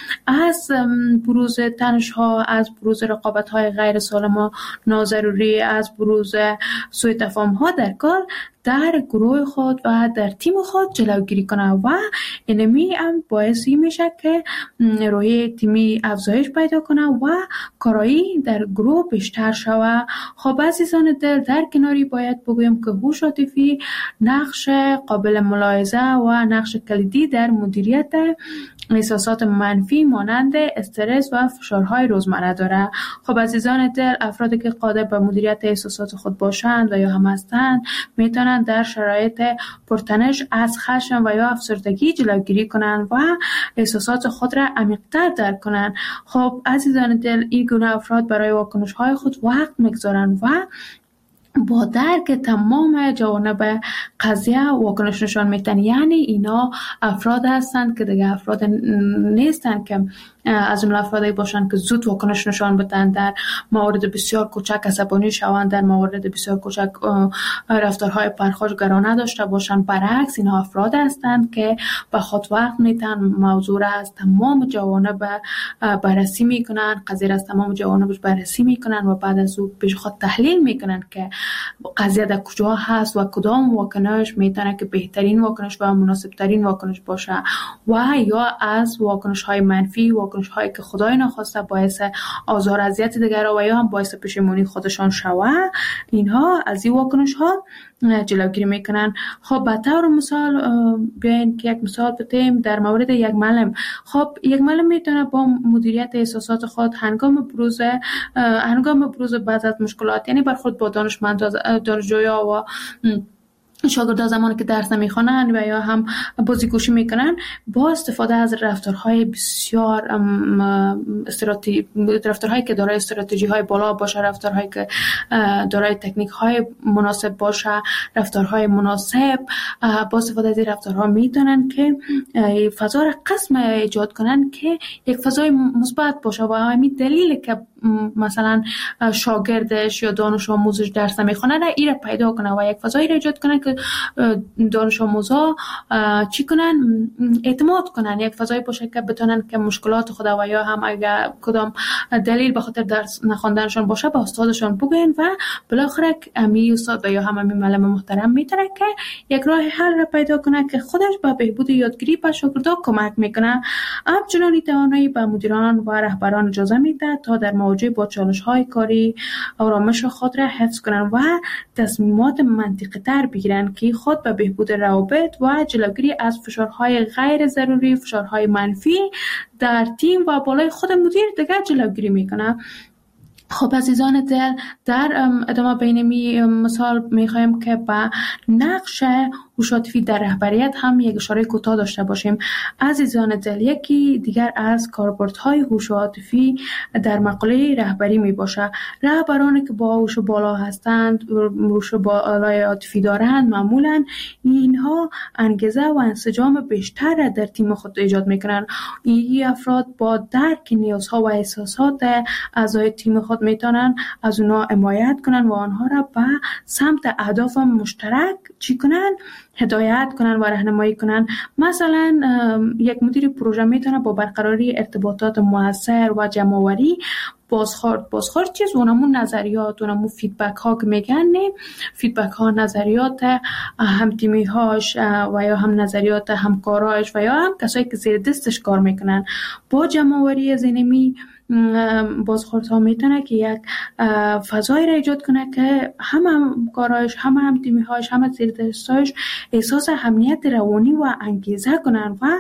از بروز تنش‌ها، از بروز رقابت‌های غیر سالم و ناضروری، از بروز سوء تفاهم‌ها در کار در گروه خود و در تیم خود جلوگیری کنه و اینمی هم باعثی میشه که روحیه تیمی افزایش پیدا کنه و کارایی در گروه بیشتر شوه. خب عزیزان دل، در کناری باید بگویم که هوش عاطفی نقش قابل ملاحظه و نقش کلیدی در مدیریت احساسات منفی مانند استرس و فشارهای روزمره داره. خب عزیزان دل، افرادی که قادر به مدیریت احساسات خود باشند و یا هم هستند میتونند در شرایط پرتنش از خشم و یا افسردگی جلوگیری کنند و احساسات خود را عمیق‌تر درک کنند. خب عزیزان دل، این گونه افراد برای واکنش‌های خود وقت می‌گذارند و با درک تمام جوانب قضیه واکنش نشان میتن. یعنی اینا افراد هستند که دیگه افراد نیستند که از اون افرادی باشند که زود واکنش نشان بدن، در موارد بسیار کوچک عصبانی شوند، در موارد بسیار کوچک رفتارهای پرخاشگرانه داشته باشند. برعکس اینا افراد هستند که به خود وقت میتن موضوع را از تمام جوانب بررسی میکنن، قضیه را از تمام جوانبش بررسی میکنن و بعد از او پیش خود تحلیل میکنن که قضیه در کجا هست و کدام واکنش میتونه که بهترین واکنش و مناسب ترین واکنش باشه و یا از واکنش های منفی، واکنش هایی که خدای نخواسته باعث آزار اذیت دیگران و یا هم باعث پشیمانی خودشان شوه، اینها از این واکنش ها جلوگیری میکنن. خب به طور مثال بیاین که یک مثال بتیم در مورد یک معلم. خب یک معلم میتونه با مدیریت احساسات خود هنگام بروز هنگام بروز بعض از مشکلات، یعنی برخورد با دانشمند دانشجویا و شاگردان زمانی که درس نمیخوانند و یا هم بازیگوشی میکنن، با استفاده از رفتارهای بسیار استراتژی رفتارهایی که دارای استراتژی های بالا باشه، رفتارهایی که دارای تکنیک های مناسب باشه، رفتارهای مناسب، با استفاده از این رفتارها میتونن که فضا را قسم ایجاد کنن که یک فضای مثبت باشه و همین دلیل که مثلا شاگردش یا دانش آموزش درس نمیخونه را ایره پیدا کنه و یک فضایی را ایجاد کنه که دانش آموزا چی کنن، اعتماد کنن، یک فضایی باشه که بتونن که مشکلات خود و یا هم اگر کدام دلیل به خاطر درس نخوندنشون باشه به استادشون بگن و بالاخره امی استاد و یا هم امی معلم محترم میتونه که یک راه حل را پیدا کنه که خودش به بهبود یادگیری به شاگردا کمک میکنه. همچنین توانایی به مدیران و رهبران اجازه میده تا در مواجهه با چالش‌های کاری آرامش خود را حفظ کنن و تصمیمات منطقی تر بگیرن که خود به بهبود روابط و جلوگیری از فشارهای غیر ضروری، فشارهای منفی در تیم و بالای خود مدیر دیگر جلوگیری میکنه. خب عزیزان دل، در ادامه بینمی مثال میخوایم که با نقش هوش عاطفی در رهبریت هم یک اشاره کوتاه داشته باشیم. عزیزان دل، یکی دیگر از کاربردهای هوش عاطفی در مقوله رهبری می باشه. رهبرانی که با هوش بالا هستند، هوش بالای عاطفی دارند، معمولا اینها انگیزه و انسجام بیشتر در تیم خود ایجاد میکنن. این افراد با درک نیازها و احساسات اعضای تیم خود میتونن از اونا حمایت کنن و آنها را به سمت اهداف مشترک چی کنن؟ هدایت کنن و راهنمایی کنن. مثلا یک مدیر پروژه میتونه با برقراری ارتباطات موثر و جمع‌آوری بازخورد بازخورد چیز اونمون نظریات اونمون فیدبک ها که میگن، نه فیدبک ها نظریات هم تیمی هاش و یا هم نظریات همکاراش و یا هم کسایی که زیر دستش کار میکنن با جمع‌آوری زینمی بازخورد ها میتونه که یک فضایی را ایجاد کنه که هم همکاراش هم هم تیمی هاش هم زیر دستش احساس امنیت روانی و انگیزه کنن و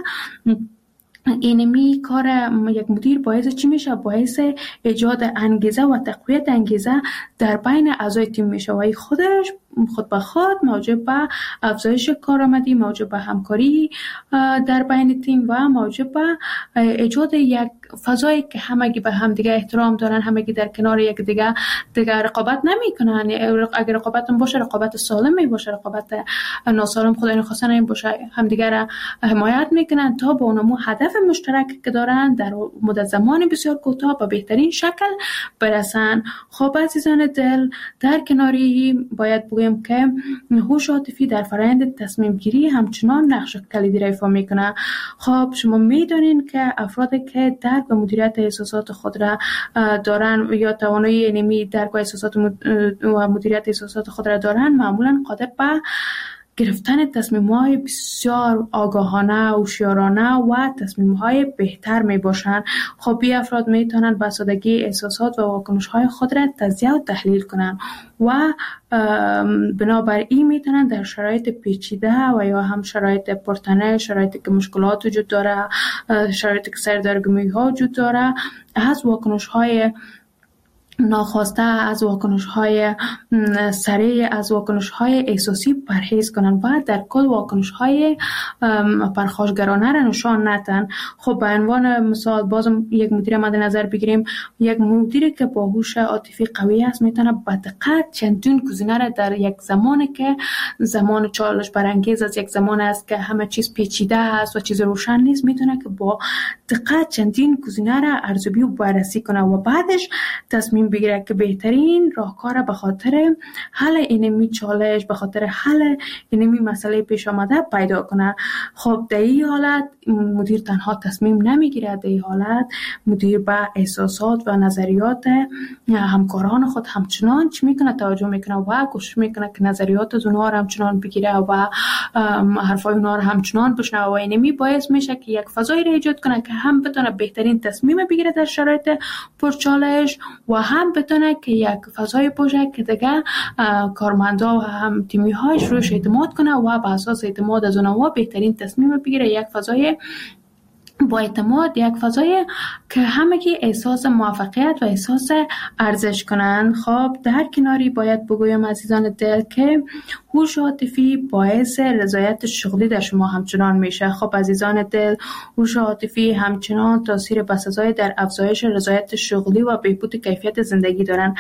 اینمی کار یک مدیر باعث چی میشه؟ باعث ایجاد انگیزه و تقویت انگیزه در بین اعضای تیم میشه و خودش خود به خود موجب به افزایش کارآمدی، موجب به همکاری در بین تیم و موجب به ایجاد یک فضایی که همگی به هم دیگه احترام دارن، همگی در کنار یک دیگه دیگه رقابت نمیکنن. اگر رقابت باشه رقابت سالم می باشه، رقابت ناسالم خدای نخواسته نمی باشه، هم دیگه را حمایت میکنن تا با اونمو هدف مشترک که دارن در مدت زمان بسیار کوتاه به بهترین شکل برسن. خب عزیزان دل، در کناری باید بگویم که هوش عاطفی در فرآیند تصمیم گیری همچنان نقش کلیدی را ایفا میکنه. خب شما میدونین که افرادی که درک و مدیریت احساسات خود را دارن یا توانایی اینمی درک و احساسات و مدیریت احساسات خود را دارن، معمولا قادر به گرفتن تصمیم‌های بسیار آگاهانه، هوشیارانه و تصمیم‌های بهتر میباشند. خب این افراد میتونن با سادگی احساسات و واکنش‌های خود را تجزیه و تحلیل کنن و بنابراین میتونن در شرایط پیچیده و یا هم شرایط پرتنه، شرایطی که مشکلات وجود داره، شرایطی که سردرگمی‌ها وجود داره، از واکنش‌های ناخواسته از واکنش‌های سریع، از واکنش‌های احساسی پرهیز کنن و در کل واکنش‌های پرخاشگرانه را نشان ندن. خب به عنوان مثال بازم یک مدیر مد نظر بگیریم، یک مدیری که با هوش عاطفی قوی است میتونه به دقت چندین گزینه را در یک زمانی که زمان چالش برانگیز از یک زمان است که همه چیز پیچیده است و چیز روشن نیست، میتونه که با دقت چندین گزینه را ارزیابی و بررسی کنه و بعدش تصمیم بگیره که بهترین راهکار به خاطر حل اینمی چالش، به خاطر حل اینمی مسئله پیش آمده پیدا کنه. خب در این حالت مدیر تنها تصمیم نمیگیره، در این حالت مدیر به احساسات و نظریات همکاران خود همچنان چی میکنه توجه میکنه و کوشش میکنه که نظریات از اونها را همچنان بگیره و حرفای اونها را همچنان بشنوه و اینمی باعث میشه که یک فضایی را ایجاد کنه که هم بتونه بهترین تصمیم بگیره در شرایط پرچالش و هم بتونه که یک فضای باشه که دیگه کارمندا و هم تیمی هایش روش اعتماد کنه و به اساس اعتماد از اونها بهترین تصمیم بگیره. یک فضای با اعتماد، یک فضای که همگی احساس موفقیت و احساس ارزش کنند. خب در کناری باید بگویم عزیزان دل که هوش عاطفی باعث رضایت شغلی در شما همچنان میشه. خب عزیزان دل، هوش عاطفی همچنان تاثیر بسزای در افزایش رضایت شغلی و بهبود کیفیت زندگی دارند.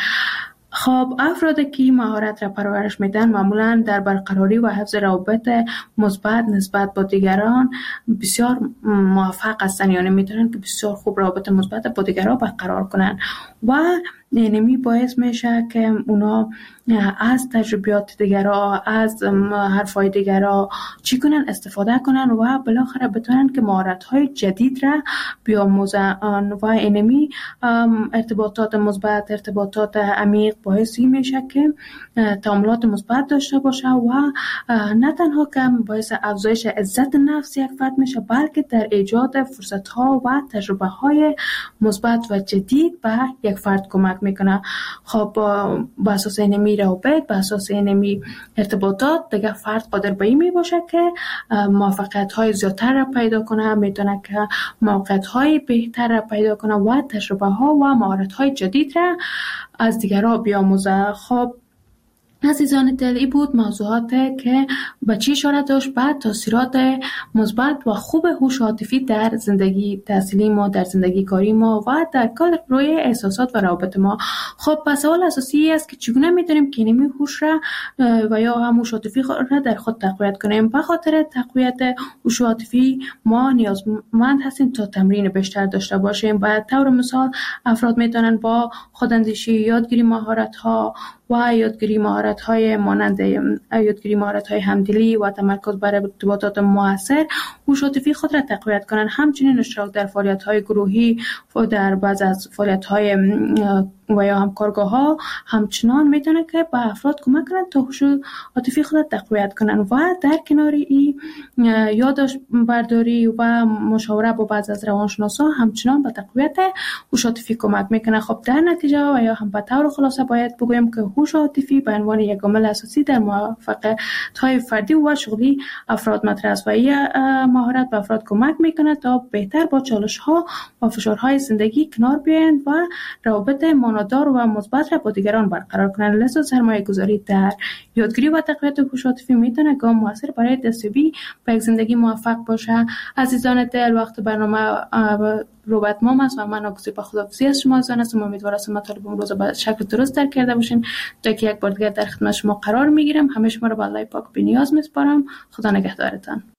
خب افرادی که مهارت را پرورش میدن معمولا در برقراری و حفظ روابط مثبت نسبت با دیگران بسیار موفق هستند، یعنی میتونن که بسیار خوب روابط مثبت با دیگران برقرار کنن و اینمی باعث میشه که اونا از تجربیات دیگران، از حرفای دیگران چی کنن استفاده کنن و بالاخره بتونن که مهارت‌های جدید را بیاموزن و اینمی ارتباطات مثبت، ارتباطات عمیق باعثی میشه که تعاملات مثبت داشته باشه و نه تنها که باعث افزایش عزت نفس یک فرد میشه، بلکه در ایجاد فرصت‌ها و تجربه‌های مثبت و جدید به یک فرد کمک میکنه. خب با اساس اینمی روابط، با اساس اینمی ارتباطات دیگه فرد قادر به این می باشه که موفقیت های زیادتر را پیدا کنه، میتونه که موقعیت های بهتر را پیدا کنه و تجربه ها و مهارت های جدید را از دیگران بیاموزه. خب عزیزان دل، این بود موضوعات که به چی اشاره داشت به تاثیرات مثبت و خوب هوش عاطفی در زندگی تحصیلی ما، در زندگی کاری ما و در کل روی احساسات و روابط ما. خب پس سوال اساسی است که چگونه میتونیم که اینمی هوش را و یا هم هوش عاطفی را در خود تقویت کنیم. به خاطر تقویت هوش عاطفی ما نیازمند هستیم تا تمرین بیشتر داشته باشیم. به طور مثال افراد میتونن با خوداندیشی، یادگیری مهارت ها و یادگیری مهارت های مانند یادگیری مهارت های همدلی و تمرکز بر ارتباطات مؤثر هوش عاطفی خود را تقویت کنند. همچنین اشتراک در فعالیت های گروهی و در بعض از فعالیت های و یا همکارگاه ها همچنان میتونه که به افراد کمک کنند تا هوش عاطفی خود را تقویت کنند و در کنار این یادداشت برداری و مشاوره با بعض از روانشناسا همچنان به تقویت هوش عاطفی کمک میکنه. خب در نتیجه و یا هم به طور خلاصه باید بگویم که هوش عاطفی به عنوان یک عامل اساسی در موفقیت‌های فردی و شغلی افراد مطرح است و این مهارت به افراد کمک میکنه تا بهتر با چالش‌ها و فشارهای زندگی کنار بیایند و روابط معنادار و مثبت را با دیگران برقرار کنند. لذا سرمایه‌گذاری در یادگیری و تقویت هوش عاطفی میتونه گام موثر برای دستیابی به یک زندگی موفق باشه. عزیزان دل، وقت برنامه رو به اتمام است و من آگوزی با خداحافظی از شما عزیزان هستم. امیدوارم مطالب امروز به شکل درست درک کرده باشین تا که یک بار دیگر در خدمت شما قرار میگیرم. همه شما رو به الله پاک بی‌نیاز میسپارم. خدا نگهدارتان.